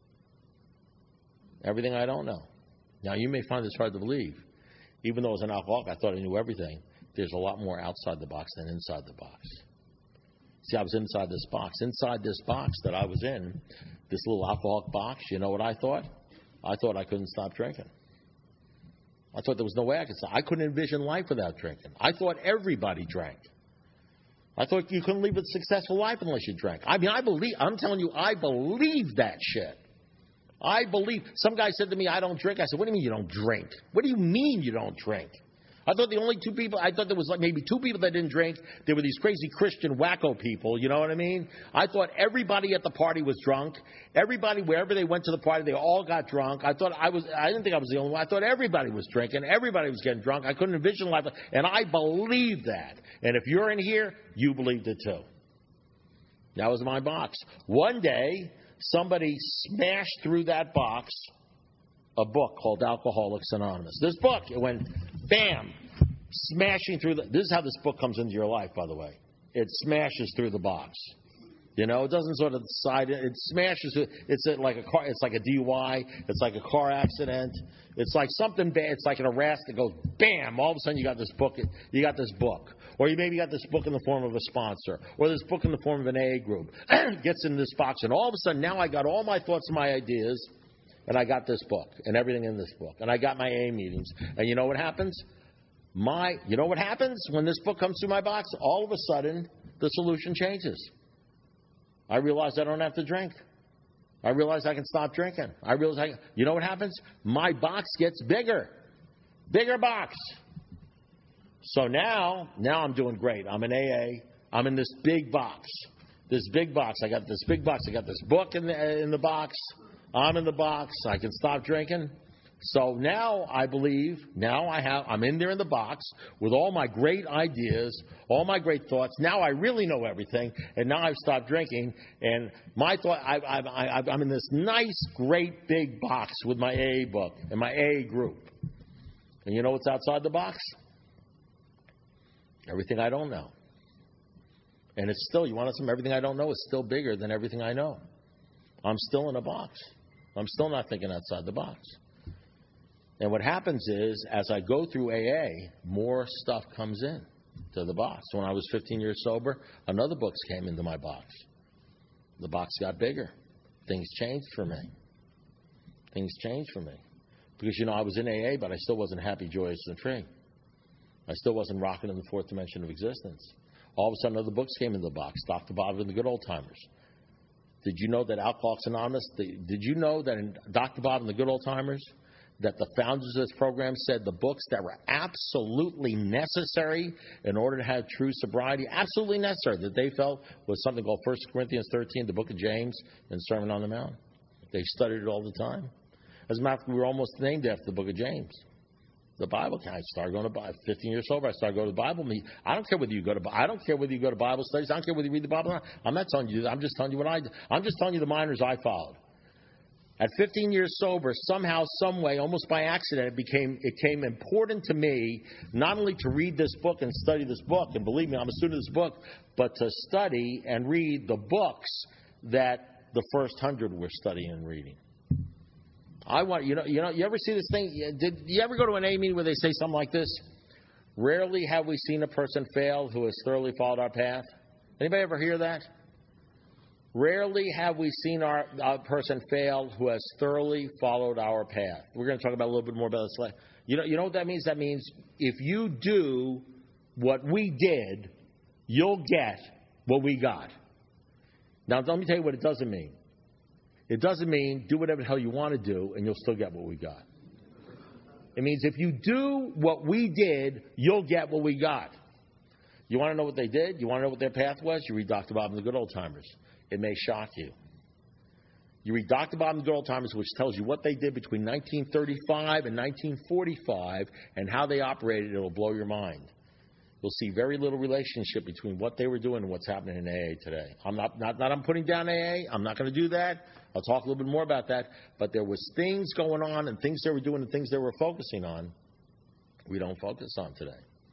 Everything I don't know. Now, you may find this hard to believe. Even though as an alcoholic I thought I knew everything, there's a lot more outside the box than inside the box. See, I was inside this box. Inside this box that I was in, this little alcoholic box, you know what I thought? I thought I couldn't stop drinking. I thought there was no way I could stop. I couldn't envision life without drinking. I thought everybody drank. I thought you couldn't live a successful life unless you drank. I mean, I'm telling you, I believe that shit. I believe. Some guy said to me, I don't drink. I said, what do you mean you don't drink? What do you mean you don't drink? I thought there was like maybe two people that didn't drink. There were these crazy Christian wacko people, you know what I mean? I thought everybody at the party was drunk. Everybody, wherever they went to the party, they all got drunk. I didn't think I was the only one. I thought everybody was drinking. Everybody was getting drunk. I couldn't envision life. And I believed that. And if you're in here, you believed it too. That was my box. One day, somebody smashed through that box a book called Alcoholics Anonymous. This book, it went bam, smashing through this is how this book comes into your life, by the way. It smashes through the box. It doesn't sort of decide it smashes through. It's like a car, it's like a DUI, it's like a car accident, it's like something bad, it's like an arrest that goes bam, all of a sudden you got this book. Or you maybe got this book in the form of a sponsor, or this book in the form of an AA group. Gets in this box, and all of a sudden now I got all my thoughts and my ideas, and I got this book, and everything in this book. And I got my AA meetings. And you know what happens? You know what happens when this book comes through my box? All of a sudden, the solution changes. I realize I don't have to drink. I realize I can stop drinking. You know what happens? My box gets bigger. Bigger box. So now I'm doing great. I'm in AA. I'm in this big box. This big box. I got this big box. I got this book in the box. I'm in the box. I can stop drinking. So now I believe, I'm in there in the box with all my great ideas, all my great thoughts. Now I really know everything, and now I've stopped drinking. And my thought, I'm in this nice, great big box with my AA book and my AA group. And you know what's outside the box? Everything I don't know. And it's still, you want some everything I don't know is still bigger than everything I know. I'm still in a box. I'm still not thinking outside the box. And what happens is, as I go through AA, more stuff comes in to the box. When I was 15 years sober, another book came into my box. The box got bigger. Things changed for me. Because, I was in AA, but I still wasn't happy, joyous, and free. I still wasn't rocking in the fourth dimension of existence. All of a sudden, other books came into the box. Dr. Bob and the Good Old Timers. Did you know that Alcoholics Anonymous, did you know that in Dr. Bob and the Good Old Timers, that the founders of this program said the books that were absolutely necessary in order to have true sobriety, absolutely necessary, that they felt was something called 1 Corinthians 13, the book of James, and Sermon on the Mount. They studied it all the time. As a matter of fact, we were almost named after the book of James. The Bible. I started going to 15 years sober. I started going to the Bible meet. I don't care whether you go to Bible studies. I don't care whether you read the Bible or not. I'm not telling you that. I'm just telling you what I did. I'm just telling you the minors I followed. At 15 years sober, somehow, some way, almost by accident, it became important to me not only to read this book and study this book, and believe me, I'm a student of this book, but to study and read the books that the first 100 were studying and reading. You ever see this thing? Did you ever go to an A meeting where they say something like this? Rarely have we seen a person fail who has thoroughly followed our path. Anybody ever hear that? Rarely have we seen a person fail who has thoroughly followed our path. We're going to talk about a little bit more about this later. You know what that means? That means if you do what we did, you'll get what we got. Now, let me tell you what it doesn't mean. It doesn't mean do whatever the hell you want to do and you'll still get what we got. It means if you do what we did, you'll get what we got. You want to know what they did? You want to know what their path was? You read Dr. Bob and the Good Old Timers. It may shock you. You read Dr. Bob and the Good Old Timers, which tells you what they did between 1935 and 1945 and how they operated. It'll blow your mind. You'll see very little relationship between what they were doing and what's happening in AA today. I'm putting down AA. I'm not going to do that. I'll talk a little bit more about that. But there was things going on and things they were doing and things they were focusing on we don't focus on today.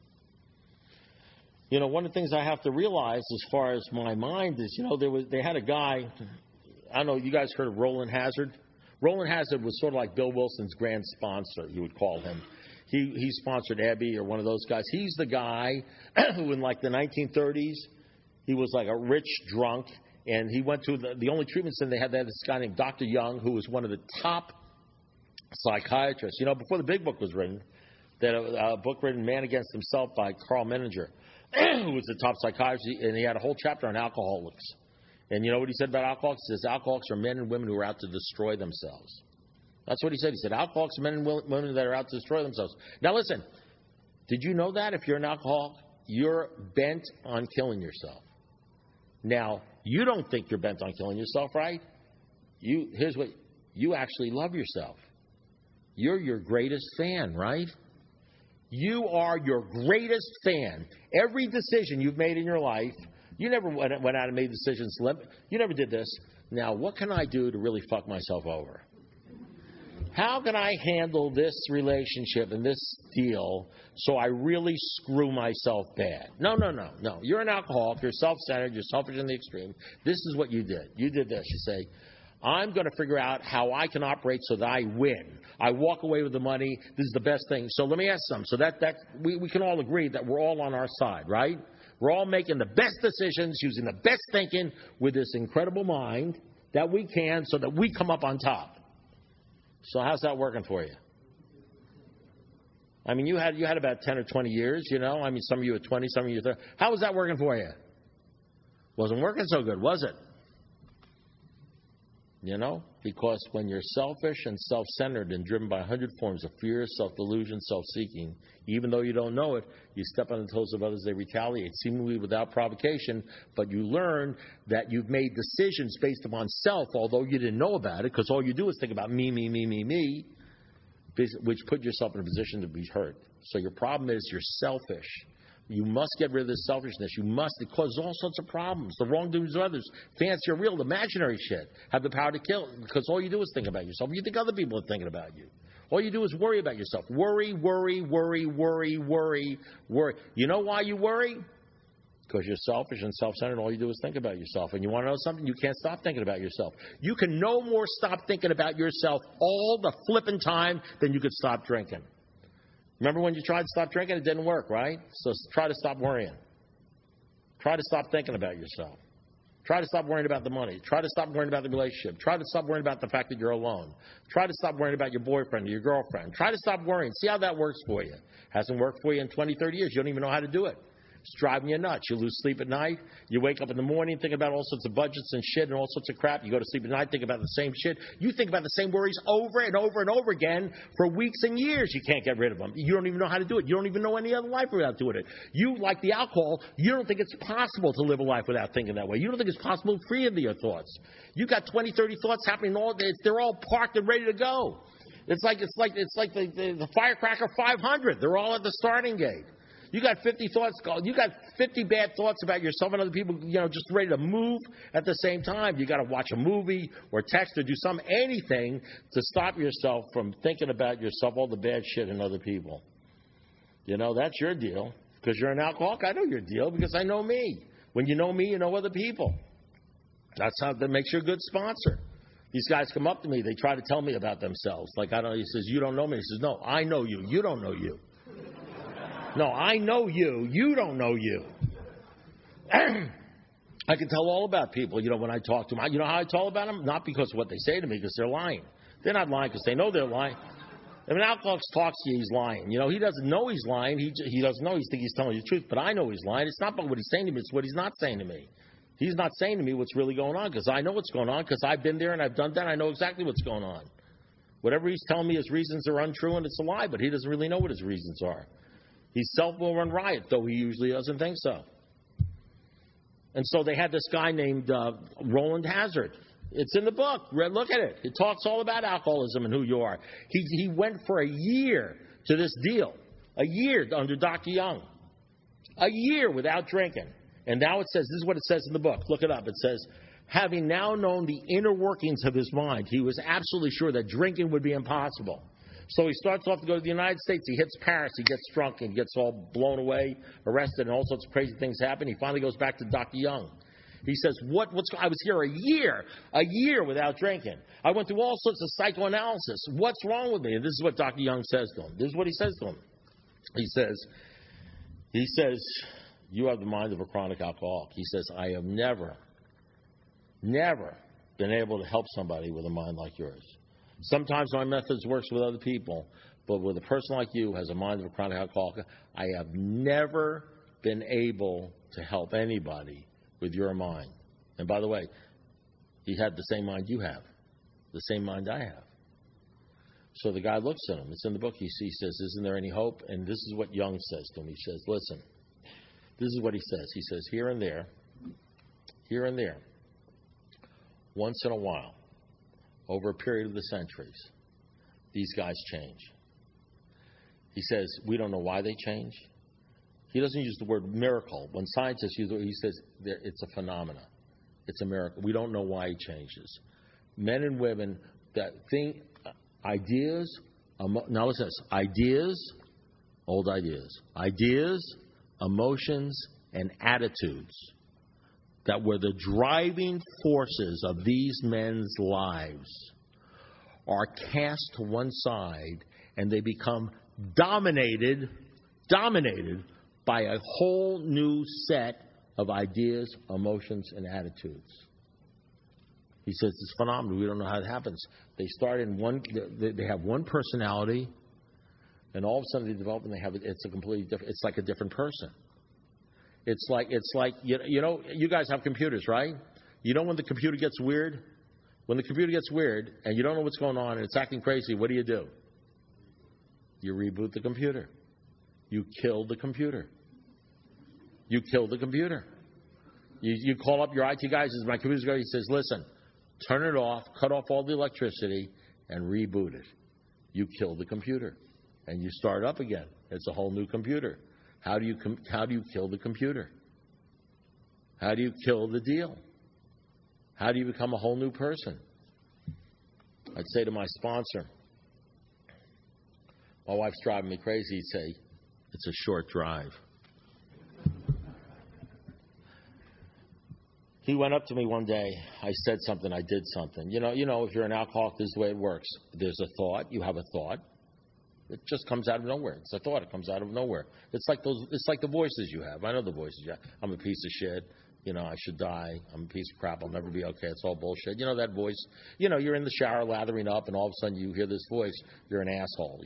One of the things I have to realize as far as my mind is, they had a guy, I don't know, you guys heard of Roland Hazard? Roland Hazard was sort of like Bill Wilson's grand sponsor, you would call him. He sponsored Abbey or one of those guys. He's the guy who in like the 1930s, he was like a rich drunk, and he went to the only treatment center they had. They had this guy named Dr. Young, who was one of the top psychiatrists. Before the big book was written, that a book written, Man Against Himself, by Carl Menninger, who was the top psychiatrist, and he had a whole chapter on alcoholics. And you know what he said about alcoholics? He says alcoholics are men and women who are out to destroy themselves. That's what he said. He said alcoholics are men and women that are out to destroy themselves. Now listen, did you know that if you're an alcoholic, you're bent on killing yourself? Now, you don't think you're bent on killing yourself, right? Here's what, you actually love yourself. You're your greatest fan, right? You are your greatest fan. Every decision you've made in your life, you never went out and made decisions. You never did this. Now, what can I do to really fuck myself over? How can I handle this relationship and this deal so I really screw myself bad? No. You're an alcoholic. You're self-centered. You're selfish in the extreme. This is what you did. You did this. You say, I'm going to figure out how I can operate so that I win. I walk away with the money. This is the best thing. So let me ask some. So that we can all agree that we're all on our side, right? We're all making the best decisions, using the best thinking with this incredible mind that we can so that we come up on top. So how's that working for you? I mean, you had about 10 or 20 years, I mean, some of you at 20, some of you at 30. How was that working for you? Wasn't working so good, was it? Because when you're selfish and self-centered and driven by 100 forms of fear, self-delusion, self-seeking, even though you don't know it, you step on the toes of others, they retaliate, seemingly without provocation, but you learn that you've made decisions based upon self, although you didn't know about it, because all you do is think about me, which put yourself in a position to be hurt. So your problem is you're selfish. You must get rid of this selfishness. It causes all sorts of problems. The wrongdoings of others, fancy or real, imaginary shit, have the power to kill, because all you do is think about yourself. You think other people are thinking about you. All you do is worry about yourself. Worry. You know why you worry? Because you're selfish and self-centered. All you do is think about yourself. And you want to know something? You can't stop thinking about yourself. You can no more stop thinking about yourself all the flipping time than you could stop drinking. Remember when you tried to stop drinking? It didn't work, right? So try to stop worrying. Try to stop thinking about yourself. Try to stop worrying about the money. Try to stop worrying about the relationship. Try to stop worrying about the fact that you're alone. Try to stop worrying about your boyfriend or your girlfriend. Try to stop worrying. See how that works for you. Hasn't worked for you in 20, 30 years. You don't even know how to do it. It's driving you nuts. You lose sleep at night. You wake up in the morning thinking about all sorts of budgets and shit and all sorts of crap. You go to sleep at night thinking about the same shit. You think about the same worries over and over and over again for weeks and years. You can't get rid of them. You don't even know how to do it. You don't even know any other life without doing it. You, like the alcohol, you don't think it's possible to live a life without thinking that way. You don't think it's possible free of your thoughts. You got 20, 30 thoughts happening all day. They're all parked and ready to go. It's like the firecracker 500. They're all at the starting gate. You got 50 thoughts. You got 50 bad thoughts about yourself and other people, just ready to move at the same time. You got to watch a movie or text or do anything to stop yourself from thinking about yourself, all the bad shit in other people. That's your deal. Because you're an alcoholic, I know your deal because I know me. When you know me, you know other people. That makes you a good sponsor. These guys come up to me. They try to tell me about themselves. Like, I don't know. He says, you don't know me. He says, no, I know you. You don't know you. No, I know you. You don't know you. I can tell all about people, when I talk to them. You know how I tell about them? Not because of what they say to me, because they're lying. They're not lying because they know they're lying. If an alcoholic talks to you, he's lying. He doesn't know he's lying. He doesn't know. He thinks he's telling you the truth. But I know he's lying. It's not about what he's saying to me. It's what he's not saying to me. He's not saying to me what's really going on because I know what's going on because I've been there and I've done that. I know exactly what's going on. Whatever he's telling me his reasons are untrue and it's a lie, but he doesn't really know what his reasons are. His self will run riot, though he usually doesn't think so. And so they had this guy named Roland Hazard. It's in the book. Look at it. It talks all about alcoholism and who you are. He went for a year to this deal. A year under Dr. Young. A year without drinking. And now it says, this is what it says in the book. Look it up. It says, having now known the inner workings of his mind, he was absolutely sure that drinking would be impossible. So he starts off to go to the United States. He hits Paris. He gets drunk and gets all blown away, arrested, and all sorts of crazy things happen. He finally goes back to Dr. Young. He says, I was here a year without drinking. I went through all sorts of psychoanalysis. What's wrong with me? And this is what Dr. Young says to him. This is what he says to him. He says, you have the mind of a chronic alcoholic. He says, I have never been able to help somebody with a mind like yours. Sometimes my methods works with other people, but with a person like you who has a mind of a chronic alcoholic, I have never been able to help anybody with your mind. And by the way, he had the same mind you have, the same mind I have. So the guy looks at him. It's in the book. He says, isn't there any hope? And this is what Young says to him. He says, listen, this is what he says. He says, here and there, once in a while, over a period of the centuries, these guys change. He says, we don't know why they change. He doesn't use the word miracle. When scientists use it, he says it's a phenomena. It's a miracle. We don't know why he changes. Men and women that think ideas, now listen to this, old ideas, emotions, and attitudes that were the driving forces of these men's lives are cast to one side and they become dominated by a whole new set of ideas, emotions, and attitudes. He says it's phenomenal. We don't know how it happens. They start in they have one personality, and all of a sudden they develop and it's a completely different, it's like a different person. It's like you guys have computers, right? When the computer gets weird? When the computer gets weird and you don't know what's going on and it's acting crazy, what do? You reboot the computer. You kill the computer. You call up your IT guy, says, my computer's going. He says, listen, turn it off, cut off all the electricity, and reboot it. You kill the computer. And you start up again. It's a whole new computer. How do you kill the computer? How do you kill the deal? How do you become a whole new person? I'd say to my sponsor, my wife's driving me crazy. He'd say, it's a short drive. He went up to me one day. I said something. I did something. If you're an alcoholic, this is the way it works. There's a thought. You have a thought. It just comes out of nowhere. It's a thought. It comes out of nowhere. It's like the voices you have. I know the voices you have. I'm a piece of shit. I should die. I'm a piece of crap. I'll never be okay. It's all bullshit. That voice. You're in the shower lathering up, and all of a sudden you hear this voice. You're an asshole.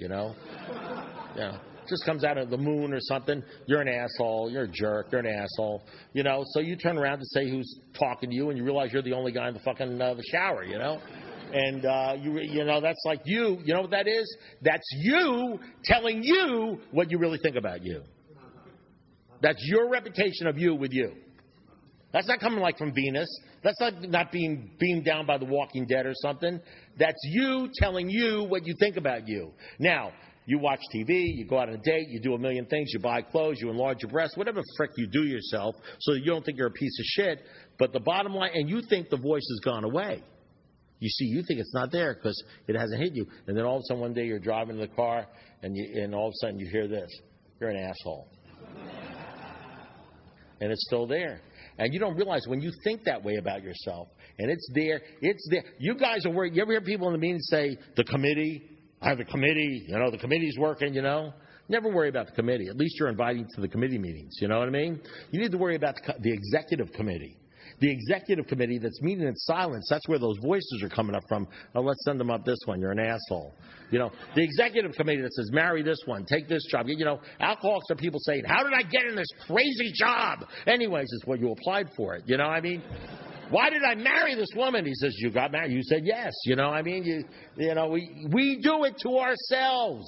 Just comes out of the moon or something. You're an asshole. You're a jerk. You're an asshole. So you turn around to say who's talking to you, and you realize you're the only guy in the fucking the shower. And that's like you. You know what that is? That's you telling you what you really think about you. That's your reputation of you with you. That's not coming like from Venus. That's not being beamed down by the Walking Dead or something. That's you telling you what you think about you. Now, you watch TV, you go out on a date, you do a million things, you buy clothes, you enlarge your breasts, whatever frick you do yourself so that you don't think you're a piece of shit. But the bottom line, and you think the voice has gone away. You think it's not there because it hasn't hit you. And then all of a sudden one day you're driving in the car and all of a sudden you hear this. You're an asshole. And it's still there. And you don't realize when you think that way about yourself, and it's there. You guys are worried. You ever hear people in the meeting say, the committee, I have a committee, the committee's working, Never worry about the committee. At least you're invited to the committee meetings, you know what I mean? You need to worry about the executive committee. The executive committee that's meeting in silence, that's where those voices are coming up from. Oh, let's send them up this one. You're an asshole. The executive committee that says, marry this one, take this job. Alcoholics are people saying, how did I get in this crazy job? Anyways, it's what you applied for it. You know what I mean? Why did I marry this woman? He says, you got married. You said yes. You know what I mean? We do it to ourselves.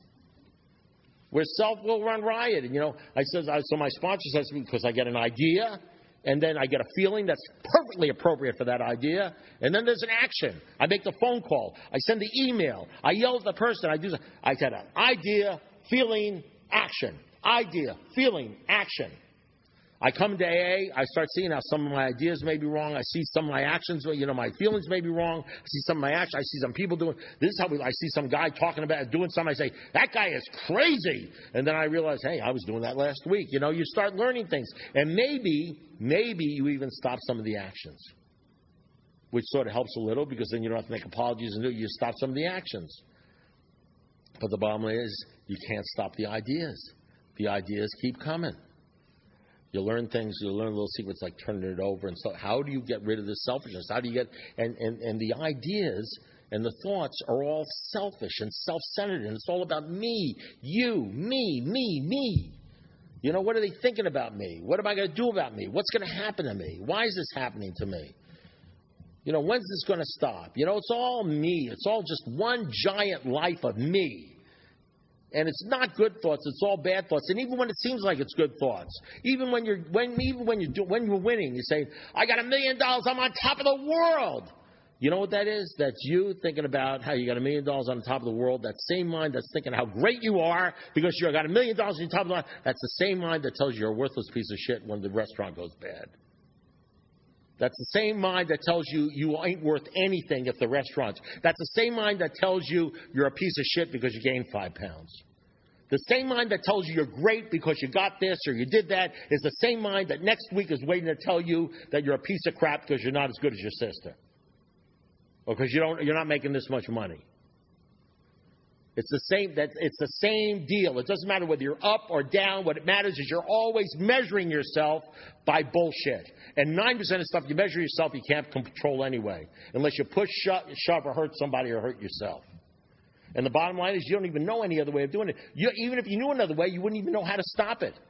Where self will run riot. And, so my sponsor says to me, because I get an idea, and then I get a feeling that's perfectly appropriate for that idea, and then there's an action. I make the phone call. I send the email. I yell at the person. I get an idea, feeling, action. Idea, feeling, action. I come to AA. I start seeing how some of my ideas may be wrong. I see some of my actions, my feelings may be wrong. I see some of my actions. I see some people doing. This is how I see some guy talking about doing something. I say, that guy is crazy. And then I realize, hey, I was doing that last week. You start learning things. And maybe you even stop some of the actions, which sort of helps a little because then you don't have to make apologies and you stop some of the actions. But the bottom line is you can't stop the ideas. The ideas keep coming. You learn things, you learn little secrets like turning it over and stuff. How do you get rid of this selfishness? How do you get and the ideas and the thoughts are all selfish and self-centered, and it's all about me, you, me. What are they thinking about me? What am I going to do about me? What's going to happen to me? Why is this happening to me? When's this going to stop? It's all me. It's all just one giant life of me. And it's not good thoughts. It's all bad thoughts. And even when it seems like it's good thoughts, even when you're winning, you say, "I got $1 million. I'm on top of the world." You know what that is? That's you thinking about how you got $1 million on the top of the world. That same mind that's thinking how great you are because you got $1 million on top of the world. That's the same mind that tells you you're a worthless piece of shit when the restaurant goes bad. That's the same mind that tells you you ain't worth anything if the restaurant's. That's the same mind that tells you you're a piece of shit because you gained 5 pounds. The same mind that tells you you're great because you got this or you did that is the same mind that next week is waiting to tell you that you're a piece of crap because you're not as good as your sister. Or because you're not making this much money. It's the same deal. It doesn't matter whether you're up or down. What it matters is you're always measuring yourself by bullshit. And 9% of stuff you measure yourself, you can't control anyway. Unless you push, shove, or hurt somebody or hurt yourself. And the bottom line is you don't even know any other way of doing it. Even if you knew another way, you wouldn't even know how to stop it.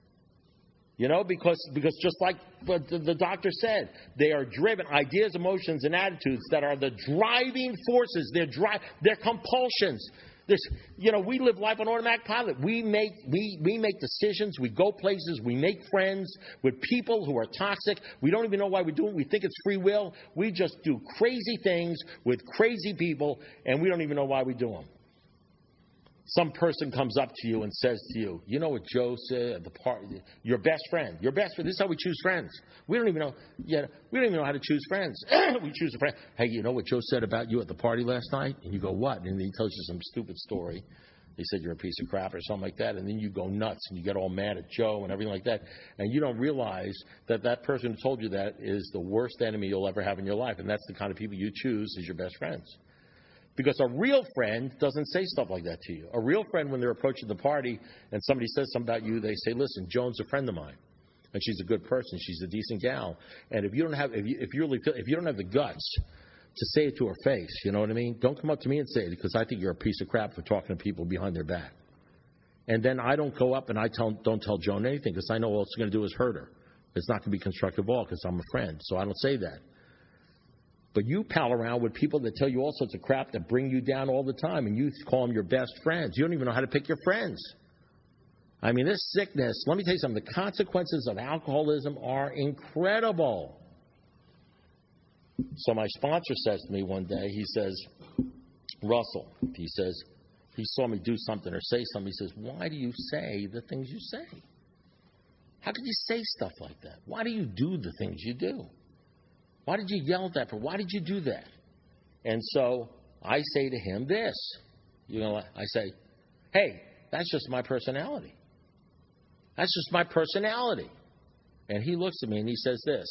Because just like the doctor said, they are driven, ideas, emotions, and attitudes that are the driving forces. They're compulsions. We live life on automatic pilot. We make decisions. We go places. We make friends with people who are toxic. We don't even know why we do it. We think it's free will. We just do crazy things with crazy people, and we don't even know why we do them. Some person comes up to you and says to you, you know what Joe said at the party? Your best friend. This is how we choose friends. We don't even know. We don't even know how to choose friends. We choose a friend. Hey, you know what Joe said about you at the party last night? And you go, what? And he tells you some stupid story. He said you're a piece of crap or something like that. And then you go nuts and you get all mad at Joe and everything like that. And you don't realize that person who told you that is the worst enemy you'll ever have in your life. And that's the kind of people you choose as your best friends. Because a real friend doesn't say stuff like that to you. A real friend, when they're approaching the party and somebody says something about you, they say, listen, Joan's a friend of mine. And she's a good person. She's a decent gal. And if you don't have the guts to say it to her face, you know what I mean? Don't come up to me and say it because I think you're a piece of crap for talking to people behind their back. And then I don't go up and don't tell Joan anything because I know all it's going to do is hurt her. It's not going to be constructive at all because I'm a friend. So I don't say that. But you pal around with people that tell you all sorts of crap that bring you down all the time, and you call them your best friends. You don't even know how to pick your friends. I mean, this sickness, let me tell you something, the consequences of alcoholism are incredible. So my sponsor says to me one day, he says, Russell, he says, he saw me do something or say something. He says, why do you say the things you say? How could you say stuff like that? Why do you do the things you do? Why did you yell at that for? Why did you do that? And so I say to him this. I say, hey, that's just my personality. That's just my personality. And he looks at me and he says this.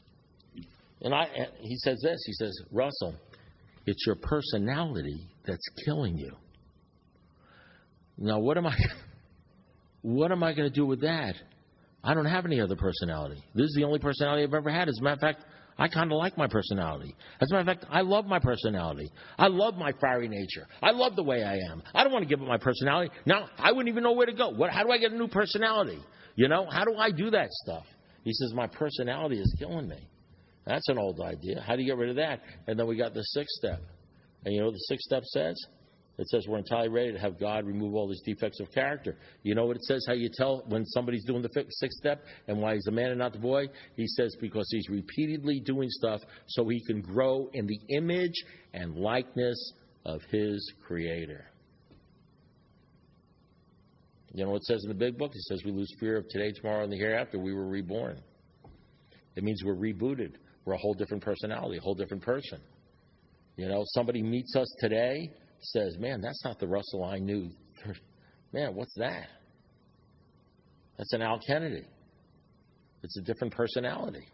He says this. He says, Russell, it's your personality that's killing you. Now, what am I going to do with that? I don't have any other personality. This is the only personality I've ever had. As a matter of fact, I kind of like my personality. As a matter of fact, I love my personality. I love my fiery nature. I love the way I am. I don't want to give up my personality. Now, I wouldn't even know where to go. How do I get a new personality? How do I do that stuff? He says, my personality is killing me. That's an old idea. How do you get rid of that? And then we got the sixth step. And you know what the sixth step says? It says we're entirely ready to have God remove all these defects of character. You know what it says, how you tell when somebody's doing the sixth step and why he's a man and not the boy? He says because he's repeatedly doing stuff so he can grow in the image and likeness of his Creator. You know what it says in the big book? It says we lose fear of today, tomorrow, and the hereafter. We were reborn. It means we're rebooted. We're a whole different personality, a whole different person. Somebody meets us today, says, man, that's not the Russell I knew. Man, what's that? That's an Al Kennedy. It's a different personality.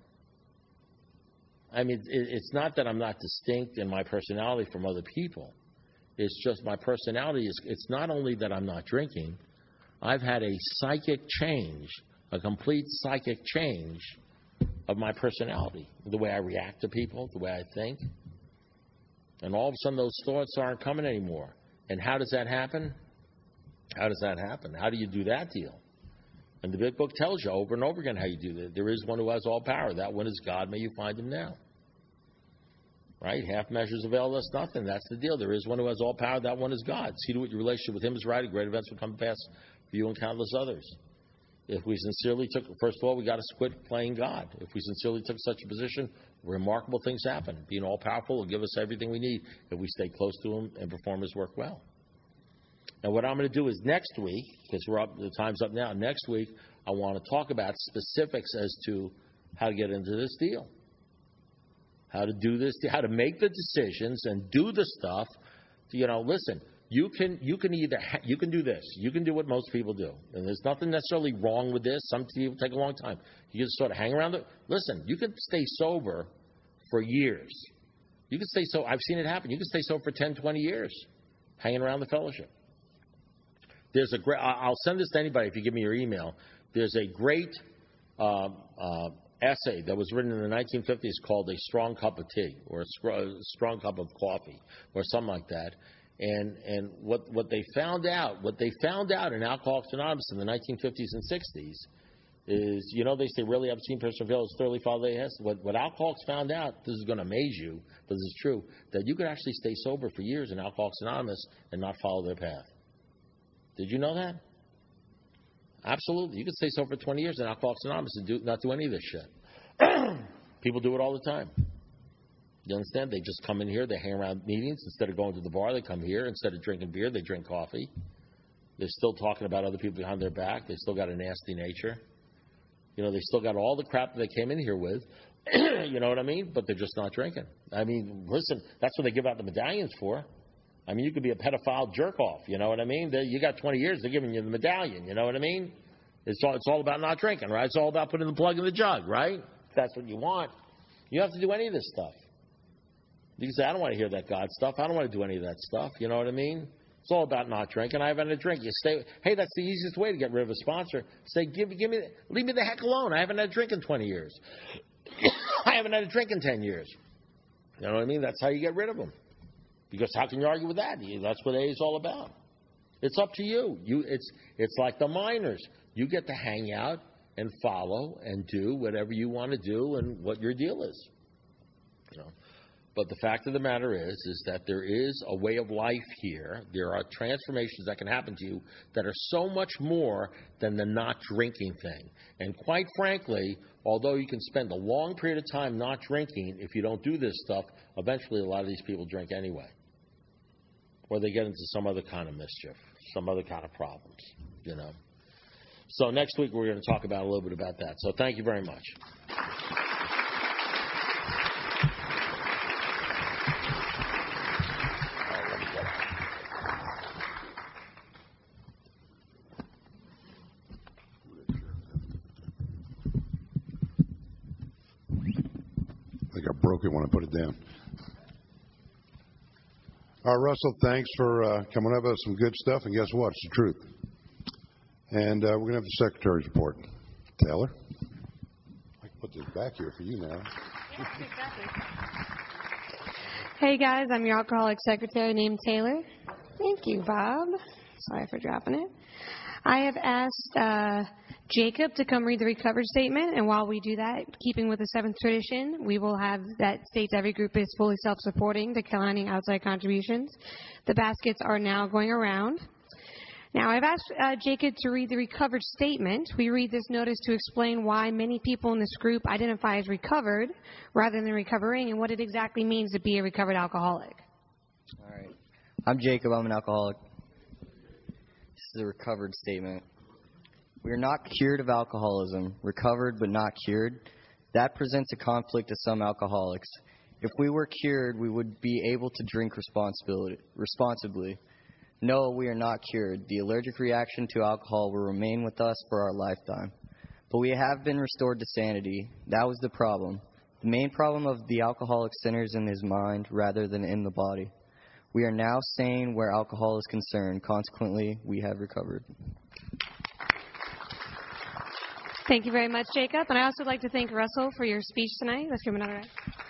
I mean, it's not that I'm not distinct in my personality from other people. It's just my personality it's not only that I'm not drinking, I've had a psychic change, a complete psychic change of my personality, the way I react to people, the way I think. And all of a sudden, those thoughts aren't coming anymore. And how does that happen? How does that happen? How do you do that deal? And the big book tells you over and over again how you do that. There is one who has all power. That one is God. May you find him now. Right? Half measures avail us nothing. That's the deal. There is one who has all power. That one is God. See to what your relationship with him is right. Great events will come to pass for you and countless others. If we sincerely first of all, we got to quit playing God. If we sincerely took such a position, remarkable things happen. Being all-powerful will give us everything we need if we stay close to him and perform his work well. Now, what I'm going to do is next week, because the time's up now, next week I want to talk about specifics as to how to get into this deal. How to do this, how to make the decisions and do the stuff. Listen, you can do this. You can do what most people do. And there's nothing necessarily wrong with this. Some people take a long time. You can sort of hang around it. Listen, you can stay sober for years. You can stay sober. I've seen it happen. You can stay sober for 10, 20 years hanging around the fellowship. There's a great, I'll send this to anybody if you give me your email. There's a great essay that was written in the 1950s called A Strong Cup of Tea or a Strong Cup of Coffee or something like that. And what they found out in Alcoholics Anonymous in the 1950s and 60s is, they say really obscene person fails thoroughly follow the has. What alcoholics found out, this is going to amaze you, but this is true, that you could actually stay sober for years in Alcoholics Anonymous and not follow their path. Did you know that? Absolutely. You could stay sober for 20 years in Alcoholics Anonymous and not do any of this shit. People do it all the time. You understand? They just come in here, they hang around meetings. Instead of going to the bar, they come here. Instead of drinking beer, they drink coffee. They're still talking about other people behind their back. They still got a nasty nature. They still got all the crap that they came in here with. You know what I mean? But they're just not drinking. I mean, listen, that's what they give out the medallions for. I mean, you could be a pedophile jerk-off. You know what I mean? You got 20 years, they're giving you the medallion. You know what I mean? It's all about not drinking, right? It's all about putting the plug in the jug, right? If that's what you want. You don't have to do any of this stuff. You can say, I don't want to hear that God stuff. I don't want to do any of that stuff. You know what I mean? It's all about not drinking. I haven't had a drink. You stay. Hey, that's the easiest way to get rid of a sponsor. Say, leave me the heck alone. I haven't had a drink in 20 years. I haven't had a drink in 10 years. You know what I mean? That's how you get rid of them. Because how can you argue with that? That's what A is all about. It's up to you. It's like the miners. You get to hang out and follow and do whatever you want to do and what your deal is. But the fact of the matter is that there is a way of life here. There are transformations that can happen to you that are so much more than the not drinking thing. And quite frankly, although you can spend a long period of time not drinking, if you don't do this stuff, eventually a lot of these people drink anyway. Or they get into some other kind of mischief, some other kind of problems, So next week we're going to talk about a little bit about that. So thank you very much.
broke it when I put it down. All right, Russell, thanks for coming up with some good stuff. And guess what? It's the truth. And we're going to have the Secretary's report. Taylor? I can put this back here for you now.
Yeah, exactly. Hey, guys, I'm your alcoholic secretary named Taylor. Thank you, Bob. Sorry for dropping it. I have asked Jacob to come read the recovered statement, and while we do that, keeping with the seventh tradition, we will have that states every group is fully self-supporting, declining outside contributions. The baskets are now going around. Now, I've asked Jacob to read the recovered statement. We read this notice to explain why many people in this group identify as recovered rather than recovering and what it exactly means to be a recovered alcoholic.
All right. I'm Jacob. I'm an alcoholic. This is a recovered statement. We are not cured of alcoholism, recovered but not cured. That presents a conflict to some alcoholics. If we were cured, we would be able to drink responsibly. No, we are not cured. The allergic reaction to alcohol will remain with us for our lifetime. But we have been restored to sanity. That was the problem. The main problem of the alcoholic centers in his mind rather than in the body. We are now sane where alcohol is concerned. Consequently, we have recovered.
Thank you very much, Jacob. And I also would like to thank Russell for your speech tonight. Let's give him another round.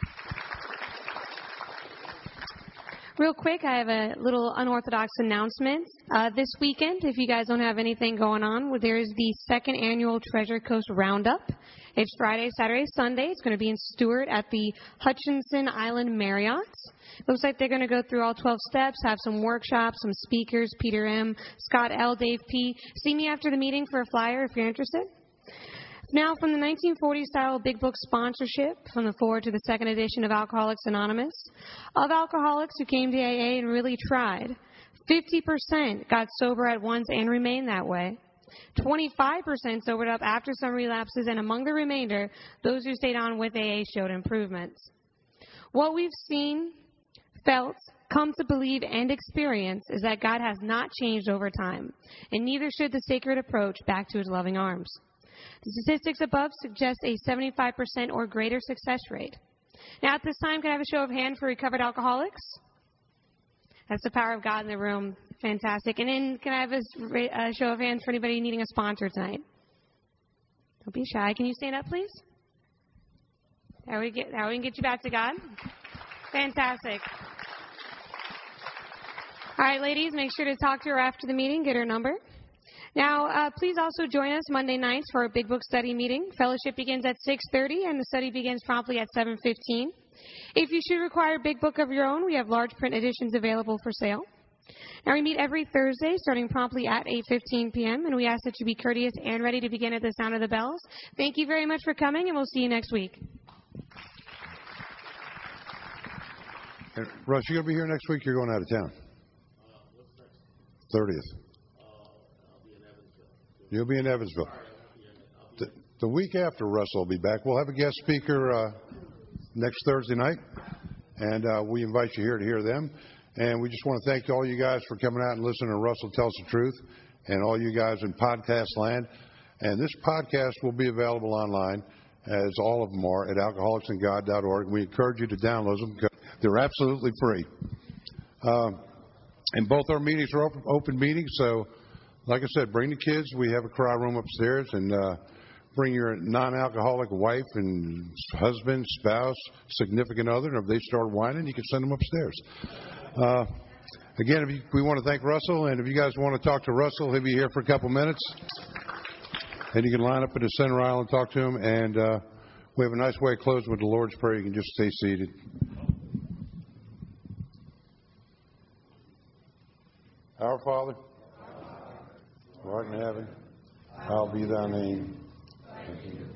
Real quick, I have a little unorthodox announcement. This weekend, if you guys don't have anything going on, there is the second annual Treasure Coast Roundup. It's Friday, Saturday, Sunday. It's going to be in Stewart at the Hutchinson Island Marriott. Looks like they're going to go through all 12 steps, have some workshops, some speakers, Peter M., Scott L., Dave P. See me after the meeting for a flyer if you're interested. Now, from the 1940-style Big Book sponsorship, from the forward to the second edition of Alcoholics Anonymous, of alcoholics who came to AA and really tried, 50% got sober at once and remained that way. 25% sobered up after some relapses, and among the remainder, those who stayed on with AA showed improvements. What we've seen, felt, come to believe, and experience is that God has not changed over time, and neither should the sacred approach back to his loving arms. The statistics above suggest a 75% or greater success rate. Now, at this time, can I have a show of hands for recovered alcoholics? That's the power of God in the room. Fantastic. And then can I have a show of hands for anybody needing a sponsor tonight? Don't be shy. Can you stand up, please? How we can get you back to God. Fantastic. All right, ladies, make sure to talk to her after the meeting. Get her number. Now, please also join us Monday nights for our Big Book study meeting. Fellowship begins at 6:30, and the study begins promptly at 7:15. If you should require a Big Book of your own, we have large print editions available for sale. Now, we meet every Thursday, starting promptly at 8:15 p.m., and we ask that you be courteous and ready to begin at the sound of the bells. Thank you very much for coming, and we'll see you next week.
Hey, Russ, you going to be here next week? You're going out of town. 30th. You'll be in Evansville. The week after Russell will be back. We'll have a guest speaker next Thursday night, and we invite you here to hear them. And we just want to thank all you guys for coming out and listening to Russell Tell Us the Truth, and all you guys in podcast land. And this podcast will be available online, as all of them are, at alcoholicsandgod.org. We encourage you to download them because they're absolutely free. And both our meetings are open meetings, so like I said, bring the kids. We have a cry room upstairs, and bring your non-alcoholic wife and husband, spouse, significant other, and if they start whining, you can send them upstairs. Again, we want to thank Russell, and if you guys want to talk to Russell, he'll be here for a couple minutes, and you can line up in the center aisle and talk to him, and we have a nice way of closing with the Lord's Prayer. You can just stay seated. Our Father, who art in heaven, hallowed be thy name.